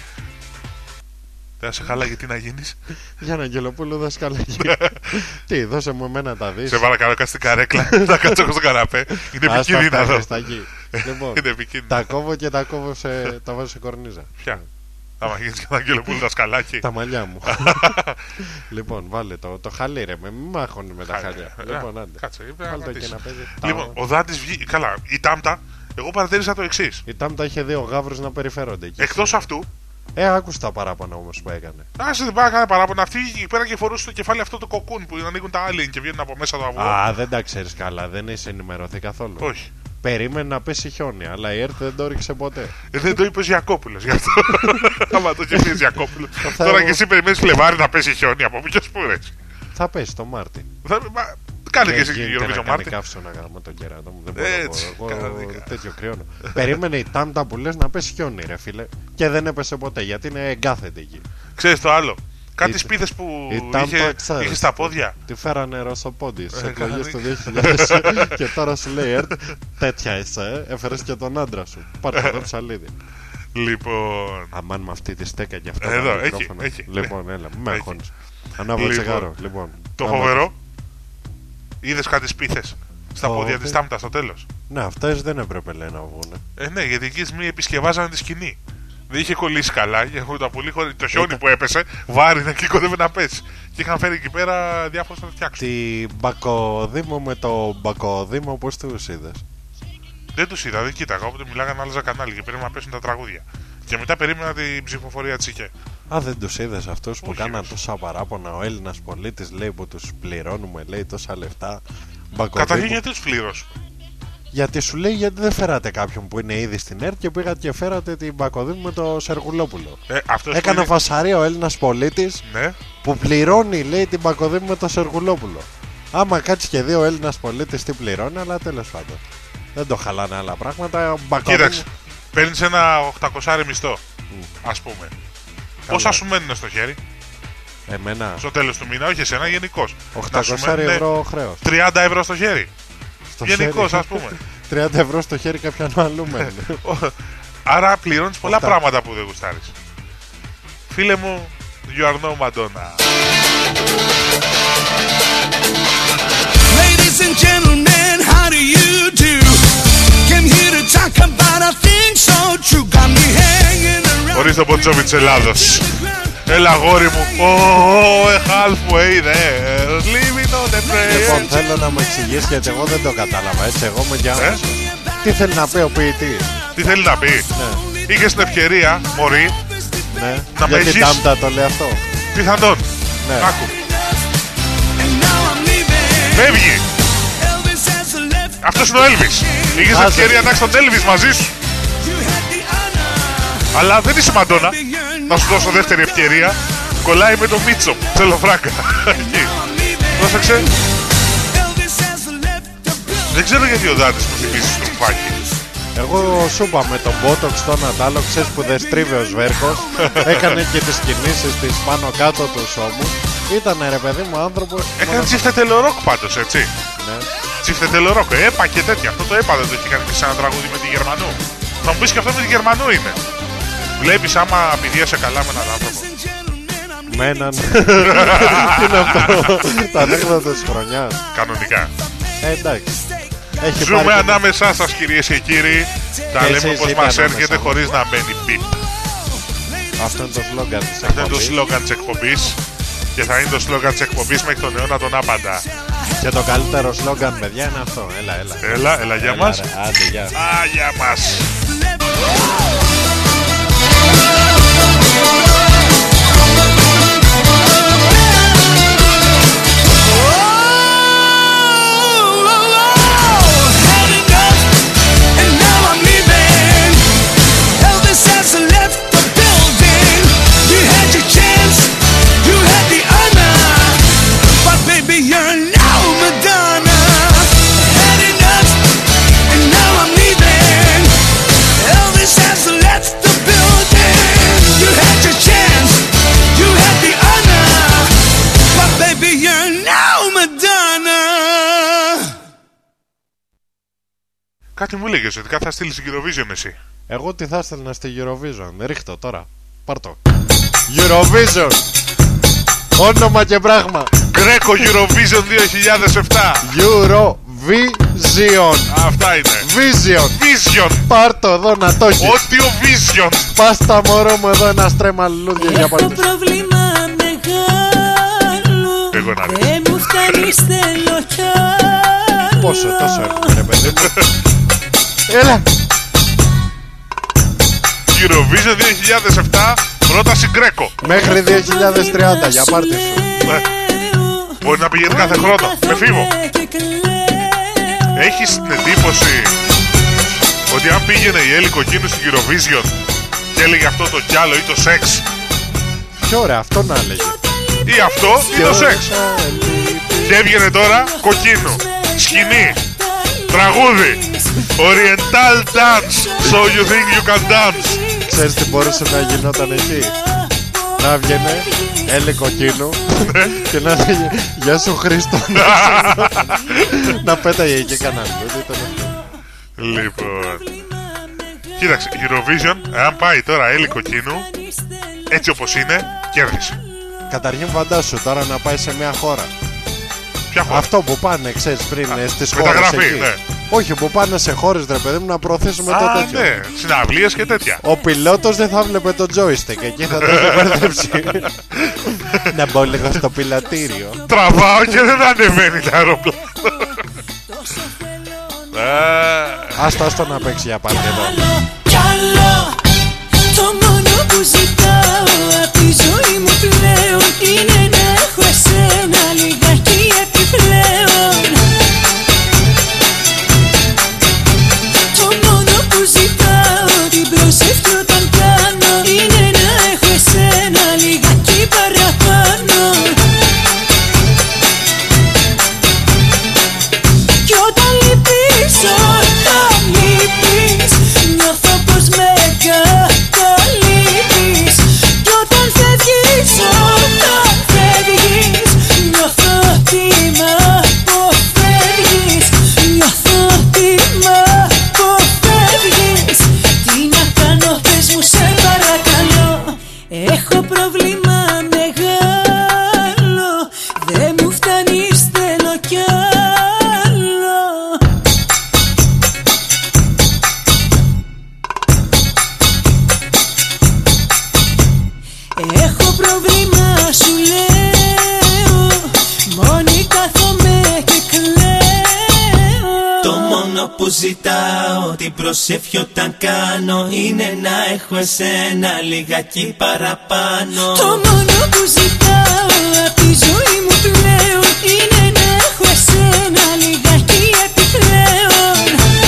Δεν σε χαλάγει, τι να γίνεις? Γιάννα Αγγελοπούλου Δασκαλάκη. Τι, δώσε μου εμένα τα δεις. Σε παρακαλώ, κάτσε στην καρέκλα. Θα κάτσω εγώ στο καναπέ. Είναι επικίνδυνα εδώ. Λοιπόν, τα κόβω και τα κόβω, τα βάζω σε κορνίζα. Ποια? Άμα γίνεις και ένα Αγγελοπούλου Δασκαλάκη. Τα μαλλιά μου. Λοιπόν, βάλε το χαλί, ρε. Μην μάχωνε με τα χαλιά. Λοιπόν, άντε. Κάτσε, λοιπόν, ο Δάντης βγήκε. Καλά, η Τάμτα, εγώ παρατήρησα το εξής. Η Τάμτα είχε 2 γάβρους να περιφέρονται εκεί. Εκτός αυτού. Άκουσα τα παράπονα όμως που έκανε. Άσε, δεν πάει να κάνει παράπονα. Αυτή εκεί πέρα και φορούσε στο κεφάλι αυτό το κοκκούν που ανοίγουν τα alien και βγαίνουν από μέσα το αυγό. Δεν τα ξέρεις καλά, δεν είσαι ενημερωθεί καθόλου. Όχι. Περίμενε να πέσει χιόνι, αλλά η ΕΡΤ δεν το ρίξε ποτέ. Δεν το είπε ο Γιακόπουλος γι' αυτό. Άμα το είπε ο Γιακόπουλος. Τώρα και εσύ περιμένεις Φλεβάρι να πέσει χιόνι από ποιος που έτσι. Θα πέσει το Μάρτι. Κάνε και εσύ και Eurovision Μάρτι. Κάνει καύσωνα γραμμα τον κεράτο μου. Δεν μπορώ να πω. Τέτοιο κρυώνω. Περίμενε η Τάμτα που λες να πέσει χιόνι, ρε φίλε. Και δεν έπεσε ποτέ γιατί είναι εγκάθετη εκεί. Ξέρεις το άλλο. Κάτι σπίθες που είχε στα πόδια. Τι φέρανε ρωσοπόντι στις εκλογές του 2000 και τώρα σου λέει τέτοια είσαι, έφερες και τον άντρα σου. Πάρτε εδώ ψαλίδι. Λοιπόν. Αμάν με αυτή τη στέκα και αυτό. Εδώ, έχει. Λοιπόν, έλα, μην με αγχώνεις. Ανάβω τσιγάρο, λοιπόν. Το φοβερό. Είδες κάτι σπίθες στα πόδια της Τάμτα στο τέλος. Ναι, αυτές δεν έπρεπε λέει να βγουν. Ναι, γιατί εκεί μη επισκευάζανε τη σκηνή. Δεν είχε κολλήσει καλά. Το χιόνι που έπεσε, βάρινε και κοντεύε να πέσει. Και είχαν φέρει εκεί πέρα διάφορα να τα φτιάξουν. Την Μπακοδήμο με το Μπακοδήμο, πώς τους είδες? Δεν τους είδα, δεν κοίταγα. Όποτε μιλάγανε, άλλαζα κανάλι και περίμενα να πέσουν τα τραγούδια. Και μετά περίμενα την ψηφοφορία της ΙΚΕ. Α, δεν τους είδες αυτούς που κάναν τόσα παράπονα? Ο Έλληνας πολίτης λέει που τους πληρώνουμε, λέει τόσα λεφτά. Καταρχήν γιατί τους πληρώσουμε? Γιατί σου λέει γιατί δεν φέρατε κάποιον που είναι ήδη στην ΕΡΤ και πήγατε και φέρατε την Μπακοδήμου με το Σεργουλόπουλο. Έκανε φασαρία ο Έλληνας πολίτης, ναι, που πληρώνει λέει την Μπακοδήμου με το Σεργουλόπουλο. Άμα κάτσει και δει ο Έλληνας πολίτης τι πληρώνει, αλλά τέλος πάντων. Δεν το χαλάνε άλλα πράγματα. Κοίταξε, παίρνεις ένα 800 μισθό, ας πούμε. Πόσα σου μένουν στο χέρι? Εμένα. Στο τέλος του μήνα, όχι εσένα, γενικώς. 800 ευρώ χρέος. 30 ευρώ στο χέρι. Γενικώς, ας πούμε. 30 ευρώ στο χέρι κάποιον άλλου μένουν. Άρα πληρώνεις πολλά πράγματα που δεν γουστάρεις. Φίλε μου, you are no Madonna. Ladies and gentlemen, how do you do? Came here to talk about a thing so true. Got me hanging around. Χωρίς το Μποτζόβι της Ελλάδος. Έλα γόρι μου. Halfway there. Living on the prayer. Λοιπόν, θέλω να μου εξηγήσεις γιατί εγώ δεν το κατάλαβα. Έτσι, εγώ με διάβασα. Τι θέλει να πει ο ποιητής? Τι θέλει να πει? Ναι. Είχες την ευκαιρία, μωρή, ναι, να με ζήσεις. Γιατί Τάμτα το λέει αυτό? Πιθανόν. Ναι. Άκου. Φεύγει. Αυτός είναι ο Έλβις. Είχες την ευκαιρία να έχεις τον Έλβις μαζί σου. Αλλά δεν είσαι Μαντόνα. Να σου δώσω δεύτερη ευκαιρία. Κολλάει με τον Μίτσο. Τσελοφράγκα. Πρόσεξε. Δεν ξέρω γιατί ο Δάντης μου θυμίζει στο κουφάκι. Εγώ σου είπα με τον Botox στον Αντάλλο, ξέρεις που δεν στρίβει ο Σβέρκος. Έκανε και τις κινήσεις της πάνω κάτω τους ώμους. Ήτανε ρε παιδί μου άνθρωπος. Έκανε τσιφτετελορόκ πάντως, έτσι. Ναι. Τσιφτετελορόκ, έπα και τέτοια. Αυτό το έπα δεν το έχει κάνει και σε ένα τραγούδι με τη Γερμανού. Θα μου πεις και αυτό με τη Γερμανού είναι. Βλέπεις άμα πηδίασε καλά με έναν άνθρωπο. Με έναν. Τι είναι αυτό? Τα ανέκδοτα της χρονιάς. Κανονικά. Εντάξει. Ζούμε ανάμεσά σας κυρίες και κύριοι. Τα λέμε όπως μας έρχεται χωρίς να μπαίνει πιπ. Αυτό είναι το σλόγγαν της εκπομπής. Αυτό είναι το σλόγγαν της εκπομπής. Και θα είναι το σλόγγαν της εκπομπής μέχρι τον αιώνα τον άπαντα. Και το καλύτερο σλόγγαν παιδιά είναι αυτό. Έλα για μας. Άντε για. Για μας. Κάτι μου έλεγες ότι κάτι θα στείλεις στην Eurovision εσύ. Εγώ τι θα έστελνα στη Eurovision? Ρίχτω τώρα. Πάρ' το. Eurovision. Όνομα και πράγμα. Γκρέκο Eurovision 2007. Eurovision. Αυτά είναι. Vision. Πάρ' το εδώ να το έχεις. Ό,τι ο Vision. Πάστα μωρό μου εδώ ένα στρέμμα λουλούδια για πάρτι. Έχω πρόβλημα μεγάλο. Εγώ να δεις. Δεν μου φτάνει θέλω κι άλλο. Πόσο τόσο έρχομαι ρε παιδί μου. Έλα. Eurovision 2007. Πρόταση Γκρέκο. Μέχρι 2030 για πάρτι σου. Μπορεί να πηγαίνει κάθε χρόνο με φίβο. Έχεις την εντύπωση ότι αν πήγαινε η Έλλη Κοκκίνου στην Eurovision και έλεγε αυτό το κι άλλο ή το σεξ? Πιο ωραία αυτό να έλεγε. Ή αυτό ή το σεξ. Και έβγαινε τώρα Κοκκίνου. Σκηνή. Τραγούδι. Oriental dance. So you think you can dance. Ξέρεις τι μπορούσε να γινόταν εκεί? Να βγαινε Έλλη κοκκίνου. Και να λέει γεια σου Χρήστο. Να πέταγε και κανένα. Λοιπόν, κοίταξε, Eurovision, αν πάει τώρα Έλλη κοκκίνου, έτσι όπως είναι, κέρδισε. Καταρχήν φαντάσου τώρα να πάει σε μια χώρα. Ποια χώρα? Αυτό που πάνε, ξέρεις, πριν στις χώρες εκεί. Ναι. Όχι, που πάνε σε χώρες, ρε παιδί μου, να προωθήσουμε το τέτοιο. Ναι, συναυλίες και τέτοια. Ο πιλότος δεν θα βλέπε το joystick, εκεί θα το έχει μπερδέψει. Να μπω λίγο στο πιλωτήριο. Τραβάω και δεν ανεβαίνει το αεροπλάνο. Άστο να παίξει για πάλι εδώ. Το μόνο που ζητάω απ' τη ζωή μου πλέον είναι να έχω εσένα λιγάκι επιπλέον. Το μόνο που ζητάω την προσευχή όταν κάνω είναι να έχω εσένα λιγάκι παραπάνω. Κι όταν λείπεις, νιώθω πως με καταλείπεις. Κι όταν φεύγεις, νιώθω ότι μ' αποφεύγεις. Νιώθω ότι μ' αποφεύγεις. Τι να κάνω πες μου σε παρακαλώ. Έχω πρόβλημα μεγάλο, δεν μου φτάνει θέλω κι άλλο. Έχω πρόβλημα σου λέω, μόνη κάθομαι και κλαίω. Το μόνο που ζητάω την προσευχή όταν κάνω είναι να έχω εσένα λιγάκι παραπάνω. Το μόνο που ζητάω απ' τη ζωή μου πλέον είναι να έχω εσένα λιγάκι επιπλέον.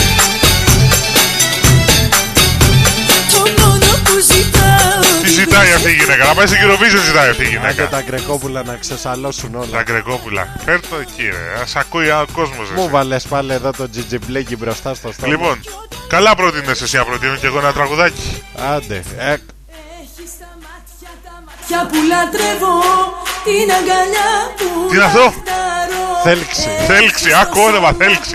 Το μόνο που ζητάω. Τι ζητάει αυτή η γυναίκα? Να πάει στην Eurovision ζητάει αυτή η γυναίκα. Και τα γκρεκόπουλα να ξεσαλώσουν όλα. Τα γκρεκόπουλα. Φέρ' το εκεί ρε. Ας ακούει ο κόσμος. Μου βάλες πάλι εδώ το τζιτζιμπλέκι μπροστά στο στόμα. Λοιπόν, καλά προτείνες εσύ να προτείνω κι εγώ ένα τραγουδάκι. Άντε. Μάτια που λατρεύω, την αγκαλιά που τι είναι αυτό? Θέλξη. Θέλξη, άκου όνομα, θέλξη.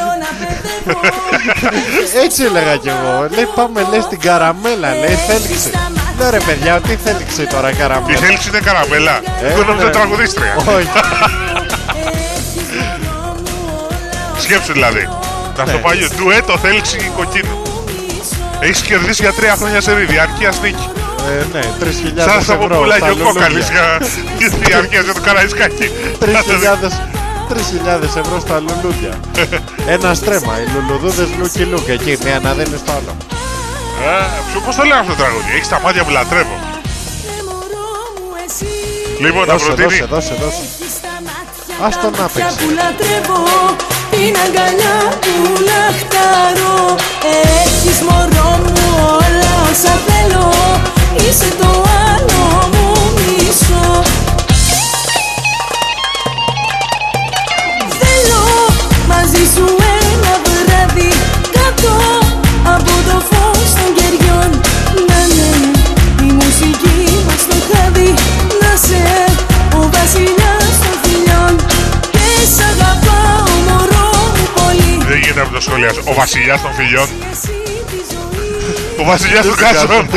Έτσι έλεγα κι εγώ. Λέει πάμε λέει στην καραμέλα, λέει θέλξη. Ναι ρε παιδιά, τι θέλξη τώρα καραμέλα? Η θέλξη είναι καραμέλα. Εγώ νόμιζα τραγουδίστρια. Όχι. Σκέψου δηλαδή. Να στο παλιό ντουέτο θέλξη κοκκίνου. Έχεις κερδίσει για 3 χρόνια σε διαρκείας νίκη. Ναι, 3.000 σας ευρώ. από πουλάγιο κόκαλης για διαρκείας για το Καραϊσκάκι. 3.000 ευρώ στα λουλούδια. Ένα στρέμμα, οι λουλουδούδες λούκι λούκ εκεί, μία να δίνει στο άλλο. Πώς το λέω αυτό το τραγούδι? Έχεις τα μάτια που λατρεύω. Λοιπόν, να προτείνει. Δώσε. Ας τον να παίξει. Την αγκαλιά που λαχταρώ. Έχεις μωρό μου όλα όσα θέλω. Είσαι το άλλο μου μισό. Θέλω μαζί σου ένα βράδυ κάτω από το φως των κεριών. Να είναι η μουσική μας το χάδι. Να σε ο βασιλιάς των φιλιών. Και σ' αγαπάω μωρό μου πολύ. Δεν γίνεται να το σχολιάσω. Ο βασιλιάς των φιλιών. Ο βασιλιάς του Καζόν.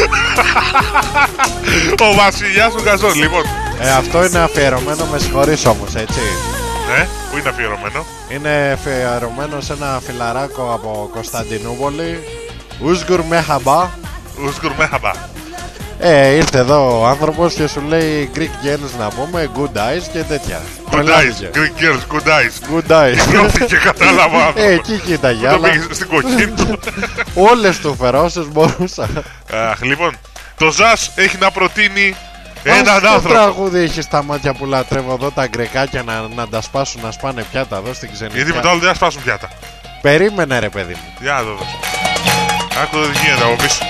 Ο βασιλιάς του Καζόν, λοιπόν. Αυτό είναι αφιερωμένο, με συγχωρείς όμως, έτσι. Ναι, πού είναι αφιερωμένο? Είναι αφιερωμένο σε ένα φιλαράκο από Κωνσταντινούπολη. Ούσγκουρ Μέχαμπα. Ούσγκουρ Μέχαμπα. Ήρθε εδώ ο άνθρωπος και σου λέει Greek girls να πούμε, good eyes και τέτοια. Good eyes, Greek girls, good eyes. Good eyes. Νιώθηκε, κατάλαβα. Εκεί κοίταγε. Το πήγε στην κοκκίνη του. Όλες του φερόσες μπορούσα. Λοιπόν, το Ζας έχει να προτείνει έναν άνθρωπο. Το τραγούδι έχει στα μάτια που λατρεύω εδώ τα γκρεκάκια να τα σπάσουν, να σπάνε πιάτα εδώ στην ξενιτιά. Γιατί μετά όλοι δεν θα σπάσουν πιάτα. Περίμενε ρε παιδί μου. Για εδώ δώσω. Άκου δεν γίνεται από πίσω.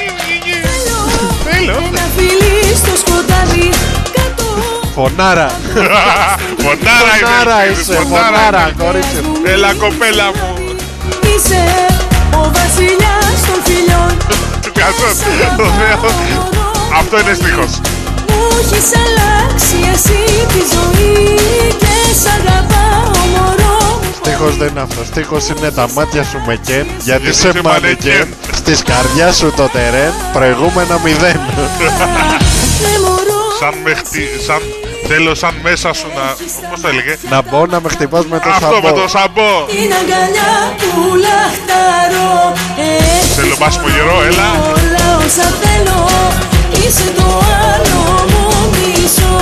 Ένα φιλί στο σκοτάδι κάτω. Φωνάρα. Φωνάρα είσαι. Φωνάρα κορίτσι μου. Έλα κοπέλα μου. Είσαι ο βασιλιάς των φιλιών. Αυτό είναι στίχος. Μου έχεις αλλάξει εσύ τη ζωή και σ' αγαπάω μωρό. Στίχος δεν είναι αυτό, στίχος είναι τα μάτια σου με κεν, γιατί σε μανεκέν, στις καρδιά σου το τερέν, προηγούμενα 0. Σαν θέλω σαν μέσα σου να... Πώς το έλεγε? Να μπω να με χτυπάς με το αυτό σαμπό. Αυτό με το σαμπό. Την αγκαλιά που λαχταρώ. Θέλω μπάσιμο γερό, έλα. Όλα όσα θέλω, είσαι το άλλο μου μισό.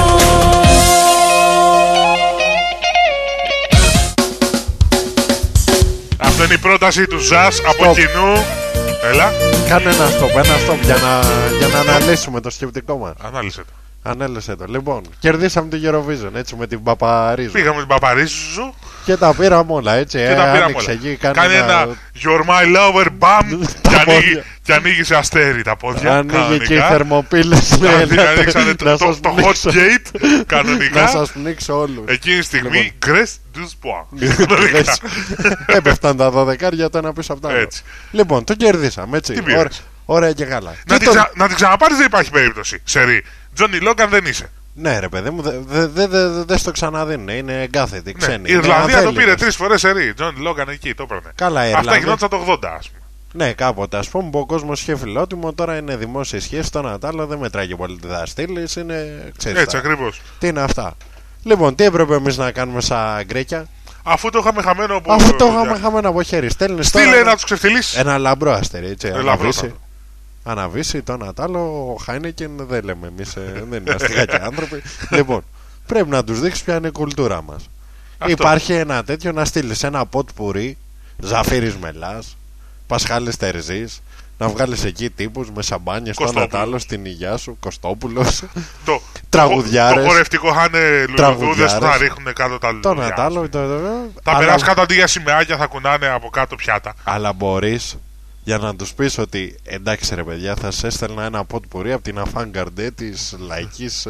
Αυτό είναι η πρόταση του Ζας από κοινού. Έλα. Κάνε ένα stop για να αναλύσουμε το σκεπτικό μας. Ανάλυσε το. Ανέλεσε το. Λοιπόν, κερδίσαμε την Eurovision έτσι με την Παπαρίζου. Πήγαμε την Παπαρίζου και τα πήραμε όλα έτσι. Και τα πήραμε όλα. Εκεί, κάνει ένα You're my lover, bam. Και ανοίγει σε αστέρι τα πόδια. Ανοίγει και οι θερμοπύλες. Ανοίξανε το hot gate. Κανονικά. Να σας πνίξω όλους. Εκείνη τη στιγμή Γκρες τους ποa. Έπεφταν τα 12 το ένα πίσω από τα άλλα. Λοιπόν, το κερδίσαμε έτσι. Ωραία και καλά. Να την ξαναπάρεις δεν υπάρχει περίπτωση. Σερί. Τζόνι Λόγκαν δεν είσαι. Ναι, ρε παιδί μου, δεν στο ξαναδίνουν. Είναι εγκάθετη, ξένη. Η Ιρλανδία το πήρε 3 φορές σερί. Τζόνι Λόγκαν εκεί το έπαιρνε. Καλά, αυτά γινόταν το 80, ας πούμε. Ναι, κάποτε ας πούμε που ο κόσμος είχε φιλότιμο, τώρα είναι δημόσια σχέση. Το ένα τ' άλλο δεν μετράει και πολύ τη δαστήλη. Είναι ξέρεις. Έτσι ακριβώς. Τι είναι αυτά. Λοιπόν, τι έπρεπε εμείς να κάνουμε σαν γκρέκια. Αφού το είχαμε χαμένο από Αφού το είχαμε χαμένο από χέρι. Στείλε να τους ξεφτυλίσεις. Ένα λαμπρό αστέρι, έτσι. Αναβήσει το ένα τ' άλλο, ο Χάινεκεν δεν λέμε εμείς, δεν είμαστε κακοί άνθρωποι. Λοιπόν, πρέπει να τους δείξεις ποια είναι η κουλτούρα μας. Υπάρχει ένα τέτοιο να στείλεις ένα ποτ πουρί, Ζαφύρης Μελάς, Πασχάλης Τερζής, να βγάλεις εκεί τύπους με σαμπάνιες, το ένα τ' άλλο στην υγειά σου, Κωστόπουλος, τραγουδιάρες. Το χορευτικό χάνε λουλουδούδες που θα ρίχνουν κάτω τα λουλουδιά. Θα περάσει κάτω αντί για σημαίακια, θα κουνάνε από κάτω πιάτα. Αλλά μπορείς για να τους πεις ότι εντάξει ρε παιδιά, θα σας έστελνα ένα ποτ πουρί από την αφάνγκαρντε της λαϊκής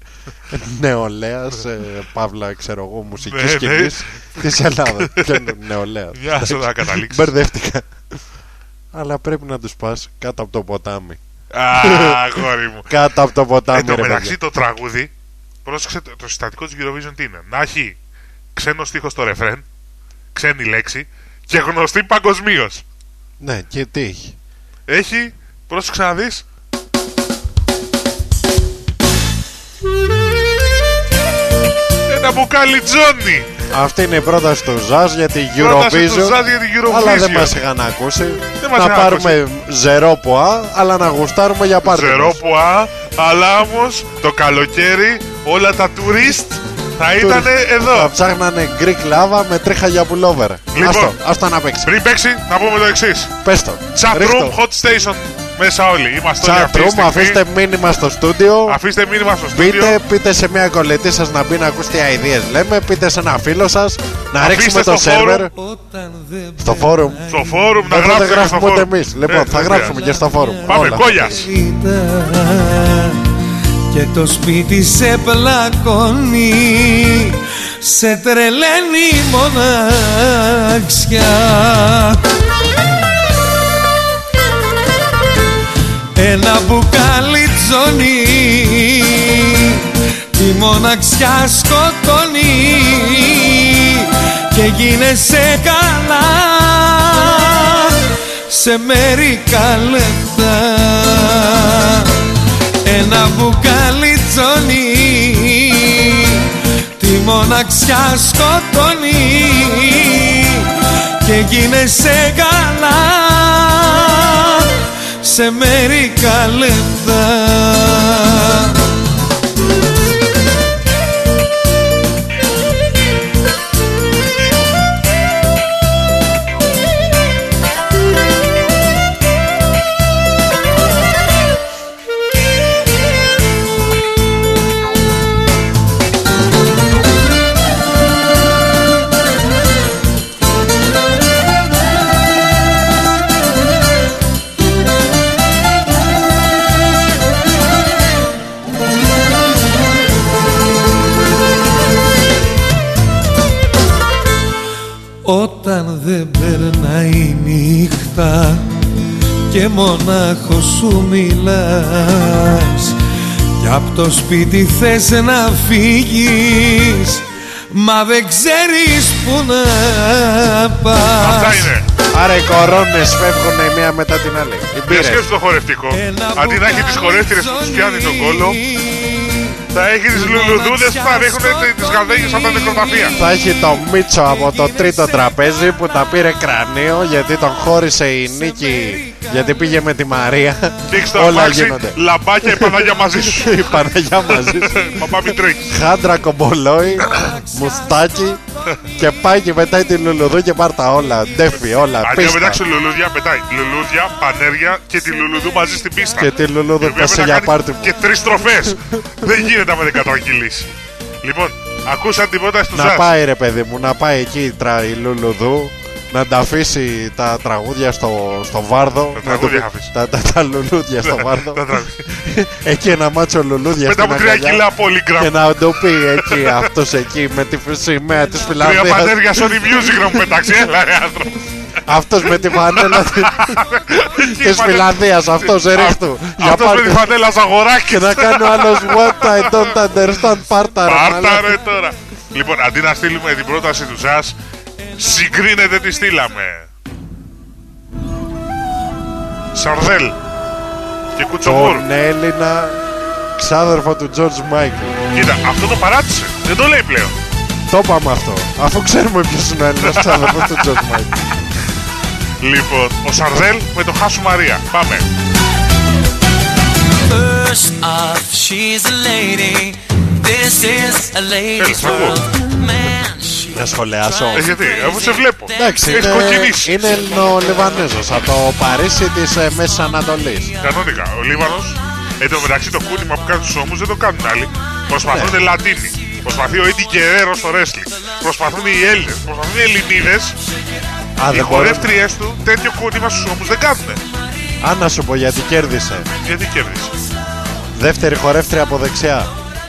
νεολαίας, παύλα ξέρω εγώ μουσικής σκηνής της Ελλάδας. Νεολαίας. Γεια σου να καταλήξεις. Μπερδεύτηκα. Αλλά πρέπει να τους πας κάτω από το ποτάμι. Αγόρι μου. Κάτω από το ποτάμι. Εν τω μεταξύ το τραγούδι, πρόσεξε το συστατικό της Eurovision τι είναι. Να έχει ξένο στίχο στο ρεφρέν, ξένη λέξη και γνωστή παγκοσμίως. Ναι, και τι έχει. Έχει, πρόσεξε να δεις. Ένα μπουκάλι Τζόνι. Αυτή είναι η πρόταση του Ζας για την Eurovision. Αλλά δεν μας είχαν ακούσει. Να πάρουμε ζερό ποά, αλλά να γουστάρουμε για πάρτι. Ζερό ποά, αλλά όμως το καλοκαίρι όλα τα τουρίστ θα ήταν εδώ. Θα ψάχνανε Greek lava με τρίχα για pullover. Λοιπόν, άστο να παίξει. Πριν παίξει, να πούμε το εξής. Πες το. Chat room, hot station. Μέσα όλοι. Είμαστε όλοι αυτή τη στιγμή. Αφήστε μήνυμα στο στούντιο. Αφήστε μήνυμα στο στούντιο. Πείτε σε μια κολλητή σας να μπει να ακούσει τι αηδίες λέμε. Πείτε σε ένα φίλο σας να ρίξουμε το σερβερ. Στο φόρουμ. Στο φόρουμ να γράψουμε. Δεν γράφουμε ούτε εμείς. Λοιπόν, θα γράψουμε και στο φόρουμ. Πάμε, Κόλιας. Και το σπίτι σε πλακώνει, σε τρελαίνει μοναξιά. Ένα μπουκάλι Τζόνι τη μοναξιά σκοτώνει και γίνεσαι καλά σε μερικά λεπτά. Ένα μπουκάλι Τζόνι τη μοναξιά σκοτώνει και γίνεσαι καλά σε μερικά λεπτά. Όταν δεν περνάει η νύχτα και μονάχος σου μιλάς Κι απ' το σπίτι θες να φύγεις, μα δεν ξέρεις που να πας. Αυτά είναι. Άρα οι κορώνες φεύγουν η μία μετά την άλλη. Για σκέψου το χορευτικό. Αντί να έχει τις χορεύτηρες που τους πιάνει τον κόλο, θα έχει τις λουλουδούδες που θα ρίχνουν τις γαλδέγες από τα νεκροταφεία. Θα έχει το Μίτσο από το τρίτο τραπέζι που τα πήρε κρανίο γιατί τον χώρισε η Νίκη, γιατί πήγε με τη Μαρία. Όλα γίνονται. Λαμπάκια η Παναγιά μαζί σου. Η Παναγιά μαζί σου. Παπά Μητρέκη. Χάντρα κομπολόι, μουστάκι. Και πάει και μετάει τη λουλουδού και πάρ' τα όλα. Ντέφι, όλα. Αντί να πετάξει λουλούδια, πετάει λουλούδια, πανέρια και τη λουλουδού μαζί στην πίστα. Και τη λουλουδού πέσει για πάρτι. Και 3 στροφές. Δεν γίνεται με 100 κιλής. Λοιπόν, ακούσαν την πρόταση του Ζας. Να πάει ρε παιδί μου, να πάει εκεί η λουλουδού, να τα αφήσει τα τραγούδια στο Βάρδο. Τα λουλούδια στο Βάρδο. Εκεί ένα μάτσο λουλούδια. Μετά από 3 κιλά πολύγραμμα. Και να το πει εκεί αυτός εκεί με τη σημαία της Φιλανδίας. 3 πανέρια Sony Music να μου πετάξει. Έλα ρε άνθρωπο. Αυτός με τη φανέλα της Φιλανδίας. Αυτός ρίχτου. Αυτός με τη φανέλα Ζαγοράκη. Και να κάνει ο άλλος what I don't understand. Πάρτα ρε τώρα. Λοιπόν, αντί να στείλουμε την πρόταση του Ζας, συγκρίνεται τι στείλαμε. Σαρδέλ και Κουτσομούρ. Τον Έλληνα ξάδερφο του George Michael. Κοίτα, αυτό το παράτησε. Δεν το λέει πλέον. Το είπαμε αυτό. Αφού ξέρουμε ποιος είναι ο Έλληνας ξάδερφος του George Michael. Λοιπόν, ο Σαρδέλ με το Χάσου Μαρία. Πάμε. First off, she's a lady. This is a lady's world. Να σχολιάσω. Γιατί, αφού σε βλέπω. Εντάξει, είναι Ελληνο-Λιβανέζος από το Παρίσι της Μέσης Ανατολής. Κανονικά, ο Λίβανος. Εν τω μεταξύ το κούνημα που κάνουν στους ώμους δεν το κάνουν άλλοι. Προσπαθούν Λατίνοι. Προσπαθεί ο Έντι Γκερέρο στο wrestling. Προσπαθούν οι Έλληνες. Προσπαθούν οι Ελληνίδες. Οι χορεύτριές του τέτοιο κούνημα στους ώμους δεν κάνουνε. Να σου πω γιατί κέρδισε. Γιατί κέρδισε. Δεύτερη χορεύτρια από δεξιά.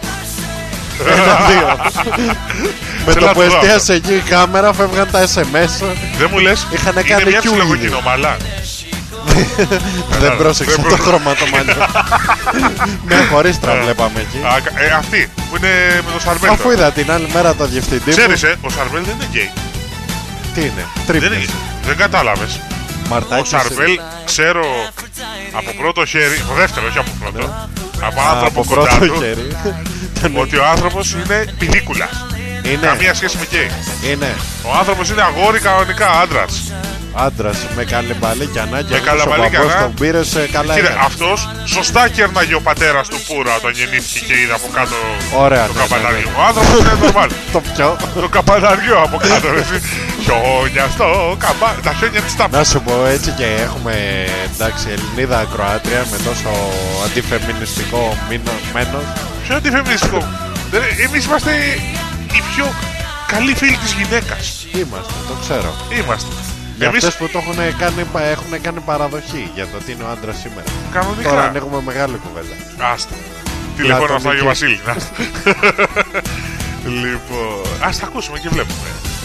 1-2. Με το που εστίασε εκεί η κάμερα φεύγαν τα SMS. Δεν μου λες, είχαν είναι κάνει μια ψιλοκοκκινομαλά. Δεν πρόσεξα το χρώμα το μαλλιό. Μια χωρίστρα βλέπαμε εκεί. Αυτή που είναι με το Σαρβέλ. Αφού είδα την άλλη μέρα το διευθυντή. Ξέρεις ο Σαρβέλ δεν είναι γκέι. Τι είναι, τρίπλες. Δεν κατάλαβες. Ο Σαρβέλ ξέρω από πρώτο χέρι, από δεύτερο όχι από πρώτο, από άνθρωπο κοντά του, ότι ο άνθρωπος είναι πηδίκουλας. Καμία σχέση με γκέι. Ο άνθρωπος είναι αγόρι κανονικά, άντρας. Άντρας με καλαμπαλίκιανα και ο παππούς τον πήρε σε καλά. Κοίτα, αυτός σωστά κέρναγε ο πατέρας του Πούρα όταν γεννήθηκε και είδε από κάτω το καπαναριό. Ο άνθρωπος είναι normal. Το καπαναριό από κάτω. Χιόνια στο καπαναριό. Τα χιόνια της τάπας. Να σου πω έτσι και έχουμε εντάξει Ελληνίδα Κροάτρια με τόσο αντιφεμινιστικό μένος. Ποιο αντιφεμινιστικό? Εμείς είμαστε οι πιο καλοί φίλοι της γυναίκας. Είμαστε, το ξέρω. Είμαστε. Για αυτές που το έχουν κάνει παραδοχή για το ότι είναι ο άντρας σήμερα. Κανονικά. Τώρα ανοίγουμε μεγάλη κουβέντα. Άστα. Τηλεφώνα στο Άγιο Βασίλη. Λοιπόν, ας τα ακούσουμε και βλέπουμε.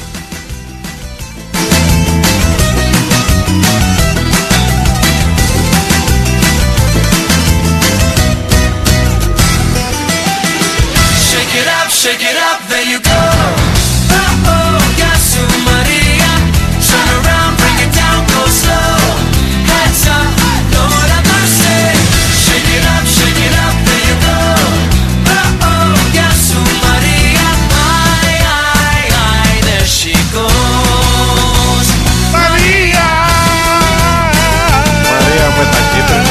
Shake it up, shake it up, there you go. Oh, oh, Yasu Maria. Turn around, bring it down, go slow. Heads up, Lord have mercy. Shake it up, there you go. Oh, oh, Yasu Maria. Ay, ay, ay, there she goes. Maria! Maria με τα κίτρινα.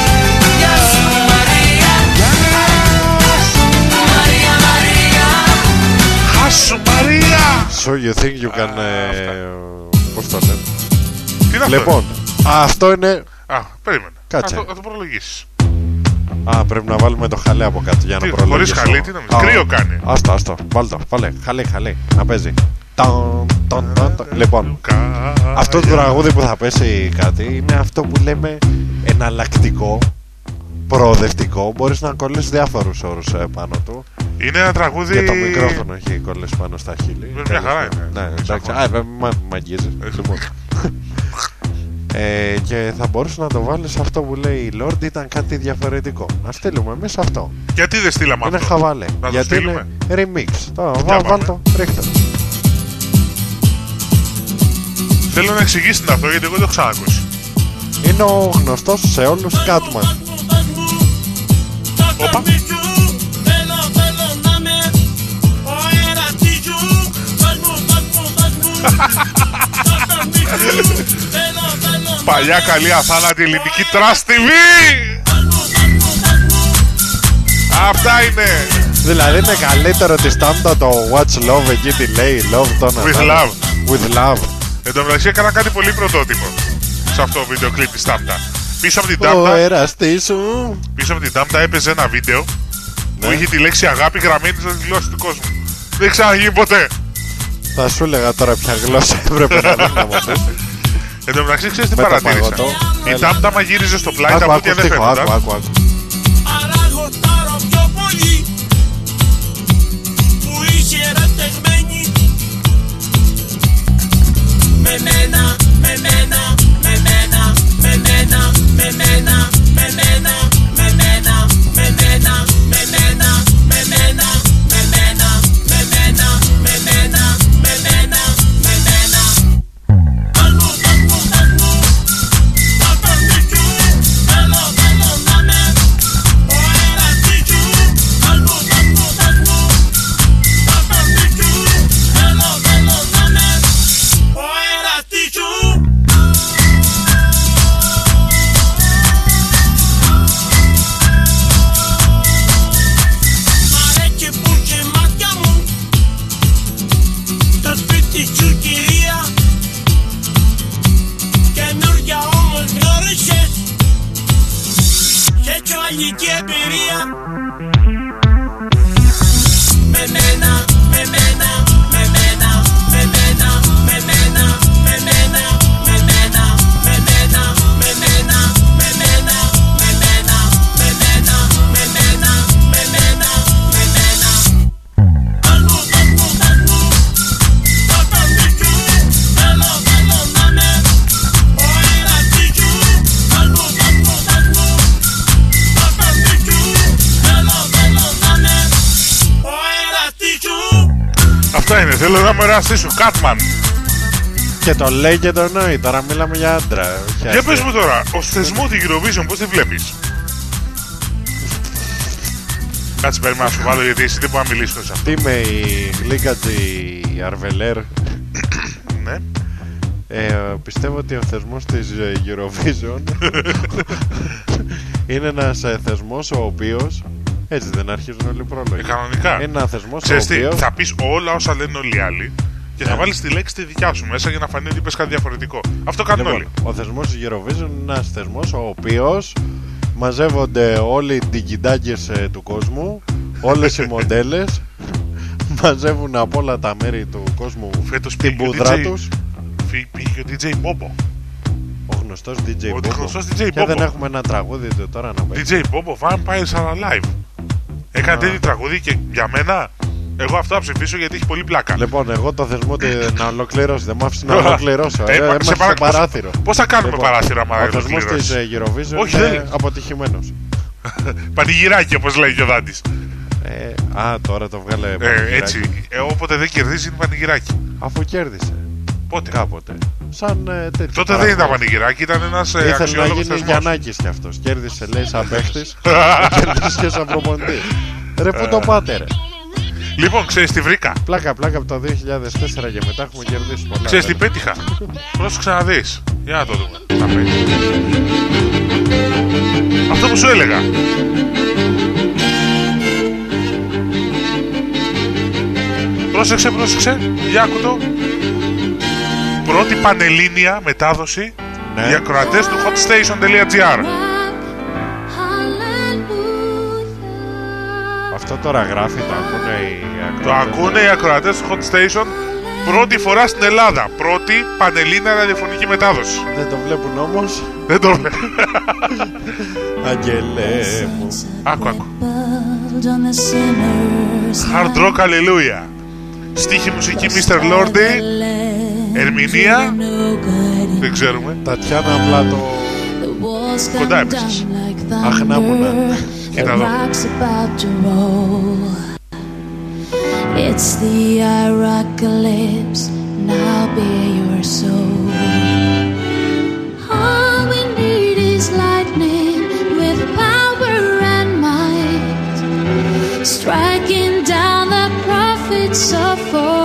Χάσου Μαρία! So you think you can... Πώς το λένε? Τι είναι λοιπόν, αυτό είναι... Περίμενε. Κάτσε. Θα το προλογίσεις. Πρέπει να βάλουμε το χαλέ από κάτω για να προλογίσουμε. Χωρίς χαλί, τι νομίζεις? Κρύο κάνει. Άστο, βάλε. Χαλί, να παίζει. Λοιπόν, αυτό το τραγούδι που θα πέσει κάτι είναι αυτό που λέμε εναλλακτικό, προοδευτικό. Μπορείς να κολλήσεις διάφορους όρους πάνω του. Είναι ένα τραγούδι. Και το μικρόφωνο έχει κολλήσει πάνω στα χείλη. Μια χαρά είναι. Ναι, εντάξει. Μ' αγγίζεις. Και θα μπορούσε να το βάλεις αυτό που λέει η Lord, ήταν κάτι διαφορετικό. Να στείλουμε εμείς αυτό. Γιατί δεν στείλαμε είναι αυτό? Χαβαλέ. Γιατί είναι remix. Βάλ το, ρίχτε. Θέλω να εξηγήσει αυτό γιατί εγώ δεν το έχω ξανακούσει. Είναι ο γνωστός σε όλους Catman. Όπα. Παλιά καλή αθάνατη ελληνική Trust TV. Αυτά είναι. Δηλαδή είναι καλύτερο τη Στάμτα το What's Love, εκεί τι λέει Love τον With Love. With Love. Εν τω μεταξύ έκανα κάτι πολύ πρωτότυπο σε αυτό το βίντεο κλιπ της Στάμτα. Πίσω από την Τάμτα, πίσω από την Τάμτα έπαιζε ένα βίντεο που είχε τη λέξη αγάπη γραμμένη στη γλώσσα του κόσμου. Δεν ξαναγίνει ποτέ. Θα σου έλεγα τώρα ποια γλώσσα έπρεπε να δει να μου πεις. Εν τω μεταξύ ξέρεις τι παρατήρησα? Η Τάμτα μαγείριζε στο πλάι τα πόδια δεν φαίνονταν. Αυτά είναι, θέλω να με εραστήσω, Catman. Και το λέει και το εννοεί, τώρα μιλάμε για άντρα. Για πες μου τώρα, ως θεσμό την Eurovision πώς τη βλέπεις? Κάτσε περίμενα να σου βάλω γιατί εσύ δεν μπορεί να μιλήσω σε αυτό. Τι είμαι η Γλύκατζη Αρβελέρ. Ναι. Πιστεύω ότι ο θεσμός της Eurovision είναι ένας θεσμός ο οποίος, έτσι δεν αρχίζουν όλοι οι πρόλογοι. Κανονικά. Είναι ένα θεσμός ο οποίος... οποίος... Θα πεις όλα όσα λένε όλοι οι άλλοι και θα βάλεις τη λέξη τη δικιά σου μέσα για να φανεί ότι είπες κάτι διαφορετικό. Αυτό κάνουν όλοι. Ο θεσμός της Eurovision είναι ένας θεσμός ο οποίος μαζεύονται όλοι οι ντικιντάκες του κόσμου, όλες οι μοντέλες, μαζεύουν από όλα τα μέρη του κόσμου φέτος την πουδρά τους. Πήγε ο DJ Bobo. Ο γνωστός DJ Bobo. Και δεν έχουμε ένα τραγούδι του τώρα να παίξει. DJ Bobo, Vampires are Alive. Έκανε τέτοιο τραγούδι και για μένα, εγώ αυτό θα ψηφίσω γιατί έχει πολύ πλάκα. Λοιπόν, εγώ το θεσμό να ολοκληρώσει, δεν μου άφησε να ολοκληρώσω. Είμαστε σε παράθυρο. Πώς θα κάνουμε παράθυρο άμα ο θεσμός της Eurovision είναι αποτυχημένος. Πανηγυράκι όπως λέει και ο Δάντης. Τώρα το βγάλε έτσι, όποτε δεν κερδίζει είναι πανηγυράκι. Αφού κέρδισε. Πότε? Κάποτε. Σαν τέτοιο. Τότε δεν ήταν πανηγυράκι, ήταν ένας αξιόλογος θεσμός. Ήθελε να γίνει Γιαννάκης κι αυτός. Κέρδισε λέει σαν παίχτης. Κέρδισε και σαν προπονητής. Ρε που το πάτε ρε. Λοιπόν, ξέρεις τι βρήκα? Πλάκα από το 2004 και μετά έχουμε κερδίσει πολλά. Ξέρεις τι πέτυχα? Πρόσεξε να δεις. Για να το δούμε. Αυτό που σου έλεγα. Πρόσεξε. Για άκου το. Πρώτη πανελλήνια μετάδοση για ακροατές του hotstation.gr. Αυτό τώρα γράφει, το ακούνε οι ακροατές. Το ακούνε οι ακροατές του Hot Station πρώτη φορά στην Ελλάδα. Πρώτη πανελλήνια ραδιοφωνική μετάδοση. Δεν το βλέπουν όμως. Δεν το βλέπουν. Αγγελέ μου. Άκου. Hard rock hallelujah. Στίχη μουσική Mr. Lordy. Ερμηνεία δεν ξέρουμε. Τατιάνα Πλάτο. Κοντά έπαιξες. Αχ να μου να. Κοίτα εδώ. It's the Apocalypse, now be your soul. All we need is lightning with power and might, striking down the prophets of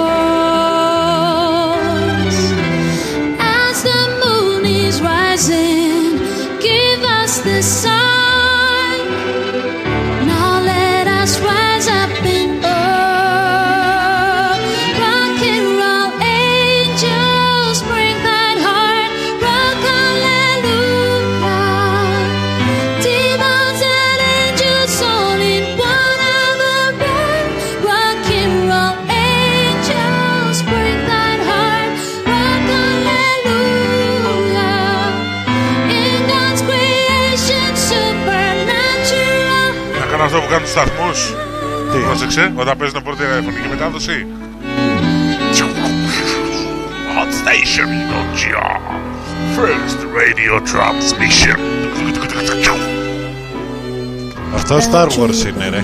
false. As the moon is rising, give us the sign. Now let us rise up in αυτό που κάνουν τους σταθμούς. Πρόσεξε, όταν παίζουν πρώτη ραδιοφωνική μετάδοση. Hot station, first radio transmission. Αυτό Star Wars είναι ρε.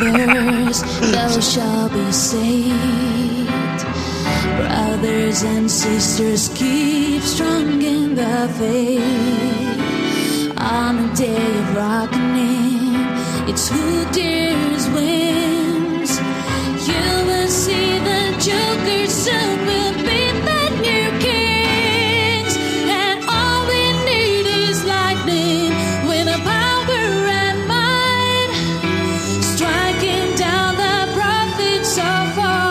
Brothers and sisters keep strong in the faith. On a day of reckoning, it's who dares wins. You will see the Joker soon will be the new kings. And all we need is lightning with a power and might, striking down the prophets of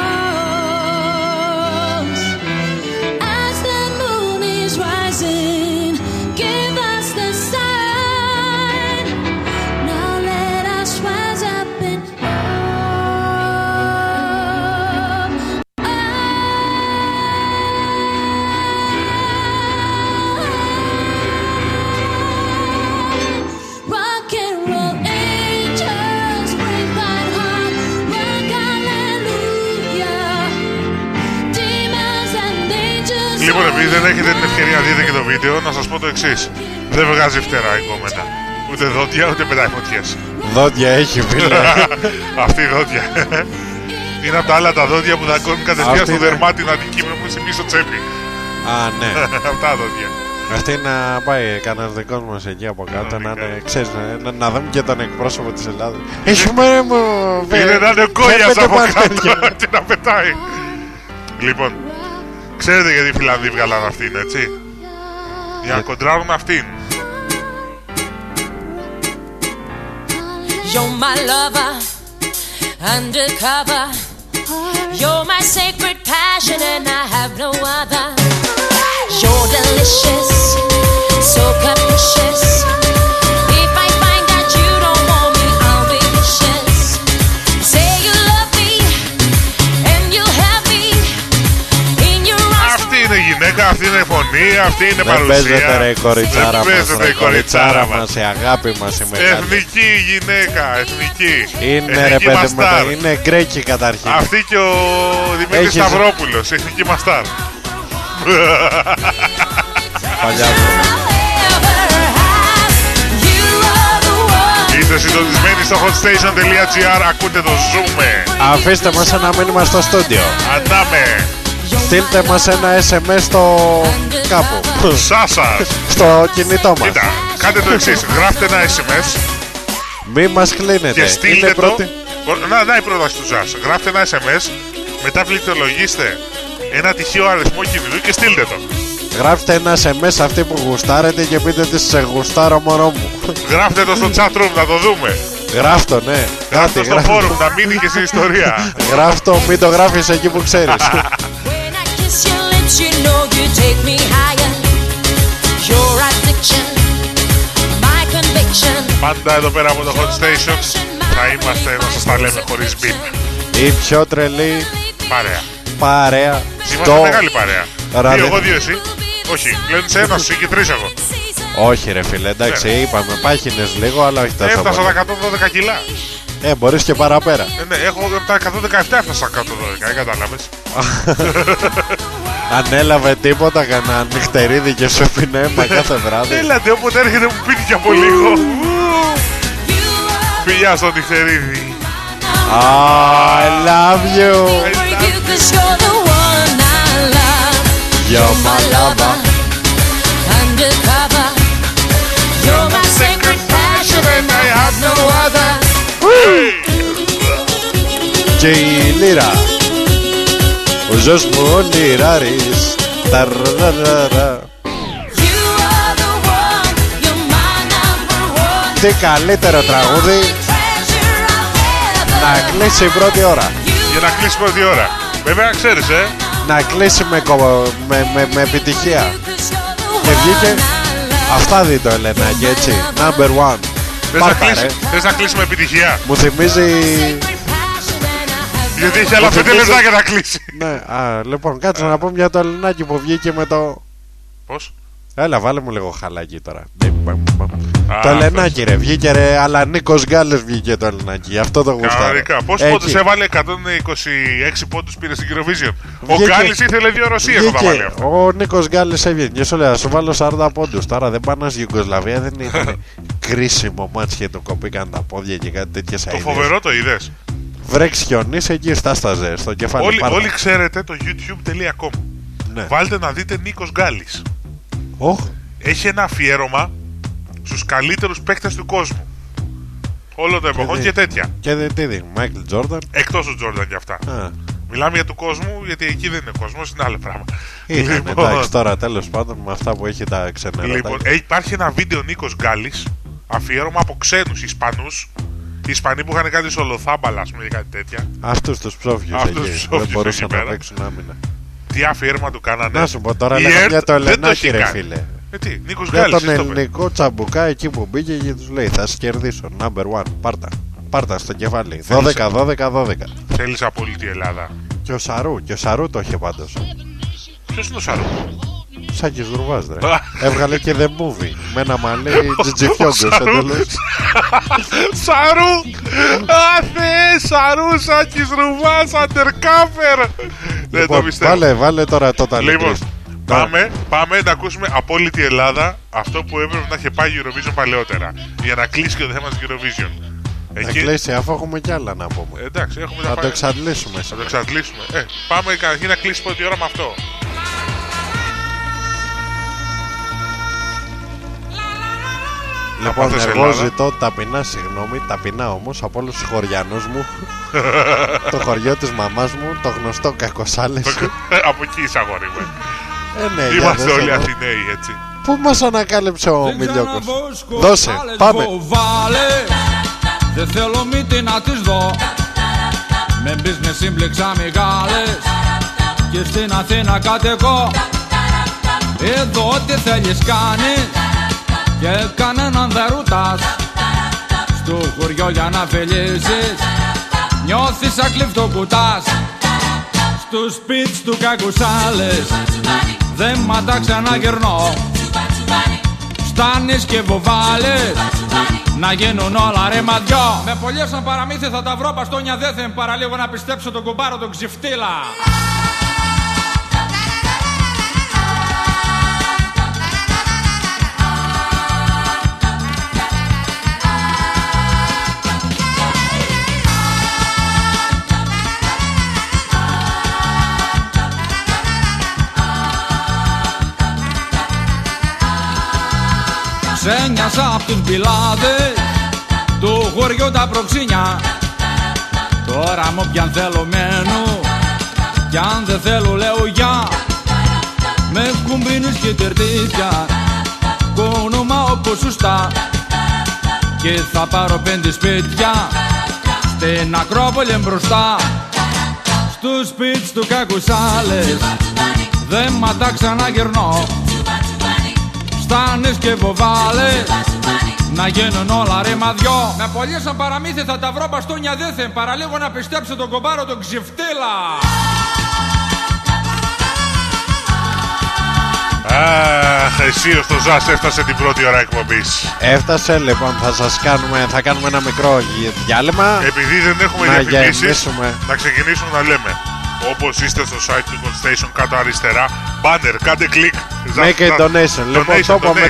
false. As the moon is rising, give us the sign. Now let us rise up and rock and roll angels, break my heart, rock hallelujah. Demons and angels. Λοιπόν, επειδή δεν έχετε την ευκαιρία να δείτε και το βίντεο, να σας πω το εξής. Δεν βγάζει φτερά η κόμμενα. Ούτε δόντια, ούτε πετάει φωτιές. Δόντια έχει φίλε. Αυτή η δόντια. Είναι από τα άλλα τα δόντια που δαγκώνουν κατευθείαν Αυτή στο είναι. δερμάτινο αντικείμενο που είναι πίσω τσέπη. Α, ναι. Αυτά δόντια. Αυτή να πάει κανένας δικός μας εκεί από κάτω να είναι, ξέρεις, να δούμε και τον εκπρόσωπο της Ελλάδας. Έχουμε μου! Είναι να είναι ο Κόλιας φέρτε από πανέλια. κάτω και να πετάει. Λοιπόν, ξέρετε γιατί οι Φιλανδοί βγάλαν αυτήν, έτσι? Για να κοντράρουν αυτήν. You're my lover, undercover. You're my sacred passion and I have no other. You're delicious, so capricious. If I find that you don't want me, I'll be vicious. Say you love me and you'll have me in your arms. Αυτή είναι η γυναίκα, αυτή είναι η φωνή, αυτή είναι η Δεν παρουσία. παίζεται ρε η κοριτσάρα Δεν μας, παίζεται ρε η κοριτσάρα μας. η αγάπη μας η μεγάλη. Εθνική γυναίκα, εθνική. Είναι ρε Εθνική παιδί μαστάρ. μου, είναι γκρέκι καταρχήν. Αυτή και ο Δημήτρης Έχεις- Σταυρόπουλος, εθνική μαστάρ. Παλιά μου. Είστε συντονισμένοι στο hotstation.gr, ακούτε το Ζούμε. Αφήστε μας ένα μήνυμα στο στούντιο. Ανάμε. Στείλτε μας ένα SMS στο κάπου. Σάσας. Στο κινητό μας. Κοίτα, κάντε το εξής. Γράφτε ένα SMS Μη μας κλείνετε. και στείλτε Είναι το. πρώτη. Να η πρόταση του Ζας. Γράφτε ένα SMS, μετά πληκτρολογήστε ένα τυχαίο αριθμό κινητού και στείλτε το. Γράφτε ένα SMS αυτοί που γουστάρετε και πείτε της σε γουστάρω μωρό μου. Γράφτε το στο chat room να το δούμε. Γράφτο, ναι. Γράφτε το στο γράφτε. forum να μείνει και στην ιστορία. Γράφτο, μην το γράφεις εκεί που ξέρεις. When I kiss your lips, you know you take me higher. Your addiction, my conviction. Πάντα εδώ πέρα από το Hot Station θα είμαστε να σας τα λέμε χωρίς μπιπ. Η πιο τρελή Παρέα. παρέα Είμαστε μεγάλη παρέα. ράδιο. 2 εγώ, 2 εσύ. Όχι, πλέον είσαι ένας εσύ και 3 εγώ. Όχι ρε φίλε, εντάξει, είπαμε, πάχινες λίγο, αλλά όχι τόσο Έφτασα πολύ. τα 112 κιλά. Μπορείς και παραπέρα. Ναι, έχω τα 117 έφτασα 112, κατάλαβες. Ανέλαβε τίποτα, κανένα νυχτερίδι και σου έπινε αίμα κάθε βράδυ. Έλατε, όποτε έρχεται μου πίνει και από λίγο. Φιλιά στο νυχτερίδι. I love you. You're my lover. Undercover. You're my sacred passion and I have no other. Και η λύρα. Ο ζώος μου ο λυράρης. Τι καλύτερο τραγούδι να κλείσει η πρώτη ώρα. Για να κλείσει η πρώτη ώρα. Βέβαια ξέρεις να κλείσει με επιτυχία. Και βγήκε. Αυτά δει το Ελενάκη, έτσι. Number one. Θες να κλείσει με επιτυχία. Μου θυμίζει. Γιατί έχει άλλα 5 λεπτά για να κλείσει. Ναι, λοιπόν, κάτσε να πω μια το Ελενάκη που βγήκε με το. Πώς? Έλα, βάλε μου λίγο χαλάκι τώρα. Το Ελενάκη ρε, βγήκε ρε, αλλά Νίκος Γκάλες βγήκε το Ελενάκη. Αυτό το γουστάρω. Κανονικά. Πώς πόντους έβαλε? 126 πόντους πήρε στην Eurovision. Ο Γκάλης ήθελε 2 Ρωσίες να τα βάλει αυτό. Ο Νίκος Γκάλες έβγαινε και σου λέει, σου βάλω 40 πόντους. Τώρα δεν πάνε στην Ιουγκοσλαβία, δεν ήταν κρίσιμο μάτς και του κοπήκαν τα πόδια και κάτι τέτοιες αηδίες. Το φοβερό το είδες? Βρέξει χιονίσει εκεί στάσταζε στο κεφάλι. Όλοι ξέρετε το youtube.com. Ναι. Βάλτε να δείτε Νίκος Γκάλης. Έχει ένα αφιέρωμα στους καλύτερους παίκτες του κόσμου όλων των εποχών και τέτοια. Και τι δει, Μάικλ Τζόρνταν. Εκτός του Τζόρνταν και αυτά. Μιλάμε για του κόσμου, γιατί εκεί δεν είναι κόσμος, είναι άλλο πράγμα. Εντάξει, τώρα τέλος πάντων με αυτά που έχει τα ξενέρωτα. Λοιπόν, υπάρχει ένα βίντεο Νίκος Γκάλης, αφιέρωμα από ξένους Ισπανούς. Οι Ισπανοί που είχαν κάτι σολοθάμπαλα, ας πούμε, κάτι τέτοια. Αυτούς τους ψόφιους εκεί, δεν μπορούσαν να παίξουν άμυνα. Τι αφιέρωμα του κάνανε. Να σου πω τώρα, λέγαμε για το Ελενάκη ρε φίλε. Τι, Νίκος για Γκάλης, τον ελληνικό τσαμπουκά εκεί που μπήκε και τους λέει θα σας κερδίσω, number one, πάρτα στο κεφάλι. 12-12-12. Θέλεις απόλυτη Ελλάδα. Και ο Σαρού το είχε πάντως. Ποιος είναι ο Σαρού? Σάκης Δουρβάς ρε. Έβγαλε και The Movie με ένα μαλλί τζιτζιφιόγκος εντελώς. Σαρού! Άθεε, Σαρού, Σάκης Δουρβάς, undercover. Δεν το πιστεύω. Βάλε τώρα το ταλέντο. Πάμε να ακούσουμε απόλυτη Ελλάδα, αυτό που έπρεπε να είχε πάει Eurovision παλαιότερα, για να κλείσει και το θέμα της Eurovision. Να κλείσει, αφού έχουμε κι άλλα να πούμε. Εντάξει, έχουμε θα το εξαντλήσουμε. Θα το εξαντλήσουμε. Πάμε καταρχήν να κλείσει πρώτη ώρα με αυτό. Λοιπόν, εγώ ζητώ ταπεινά συγγνώμη, ταπεινά όμως, από όλους τους χωριανούς μου. Το χωριό της μαμάς μου, το γνωστό Κακοσάλες. Από εκεί είσαι, αγόρι μου. Ναι, είμαστε όλοι Αθηναίοι, έτσι. Πού μας ανακάλυψε ο Μιλιόκος? Δώσε, πάμε. Δεν θέλω μύτη να τις δω. Με business σύμπλεξα μεγάλες και στην Αθήνα κατοικώ. Εδώ ό,τι θέλεις κάνεις και κανέναν δεν ρουτάς. Στο χωριό για να φιλήσεις νιώθεις σαν κλειφτοκουτάς. Στους σπίτς του Κακουσάλες δεν μ' τα ξαναγυρνώ. Στάνεις και βοβάλες να γίνουν όλα ρε μαδιό. Με πολλές σαν παραμύθι θα τα βρω παστόνια δέθεν. Παραλίγο να πιστέψω τον κουμπάρο τον ξυφτήλα. Ξένιασα απ' τους μπιλάδες του χωριού τα προξίνια. Τώρα μου πιαν θέλω μένω κι αν δεν θέλω λέω γεια. Με κουμπίνους και τερτίδια κόνομα όπως σωστά. Και θα πάρω 5 σπίτια στην Ακρόπολη μπροστά. Στους σπίτς του Κακουσάλες δεν μ' τα ξαναγυρνώ. Στάνες και βοβάλες να γίνουν όλα ρε μαδιό. Με πολλές σαν παραμύθι θα τα βρω μπαστούνια δέθεν. Παραλίγο να πιστέψω τον κομπάρο τον ξυφτήλα. Αχ, Αισίως το Ζας έφτασε την πρώτη ώρα εκπομπής. Έφτασε, λοιπόν, θα κάνουμε ένα μικρό διάλειμμα. Επειδή δεν έχουμε διαφημίσεις, να ξεκινήσουμε να λέμε. Όπως είστε στο site του Gold Station κάτω αριστερά, banner, κάντε κλικ. Make a donation. Λοιπόν,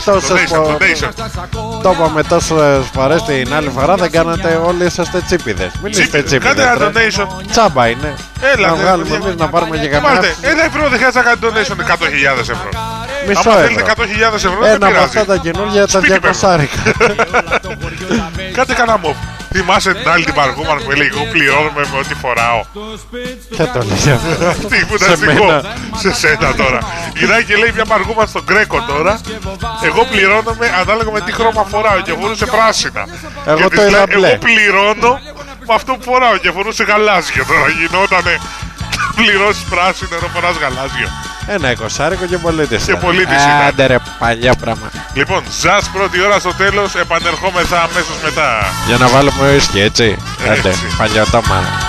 το είπαμε τόσες φορές την άλλη φορά, δεν κάνατε όλοι είσαστε τσίπιδες. Μην είστε τσίπιδες. Κάντε ένα donation. Τσάμπα είναι. Να βγάλουμε εμείς να πάρουμε και καμιά. Ένα ευρώ δεν χρειάζεται να κάνει donation 100.000 ευρώ. Μισό ευρώ. Θέλετε 100.000 ευρώ, ένα από αυτά τα καινούργια τα 200. Κάντε κανένα μοβ. Θυμάσαι την άλλη την Παργούμαν που έλεγε εγώ πληρώνομαι με ό,τι φοράω. Ποια το λέει αυτό? Αυτή που ήταν σε σένα τώρα. Γυρνάει και λέει μια Παργούμαν στον Γκρέκο τώρα. Εγώ πληρώνομαι ανάλογα με τι χρώμα φοράω και φορούσε πράσινα. Εγώ το είδα μπλε. Εγώ πληρώνω με αυτό που φοράω και φορούσε γαλάζιο τώρα. Γινότανε πληρώσεις πράσινο ενώ φοράς γαλάζιο. Ένα 20 και πολίτης. Και πολίτης ήταν. Άντε ρε, παλιά πράγμα. Λοιπόν, Ζας πρώτη ώρα στο τέλος, επανερχόμεθα αμέσως μετά. Για να βάλουμε ουίσκι, έτσι. Άντε, παλιωτόμα.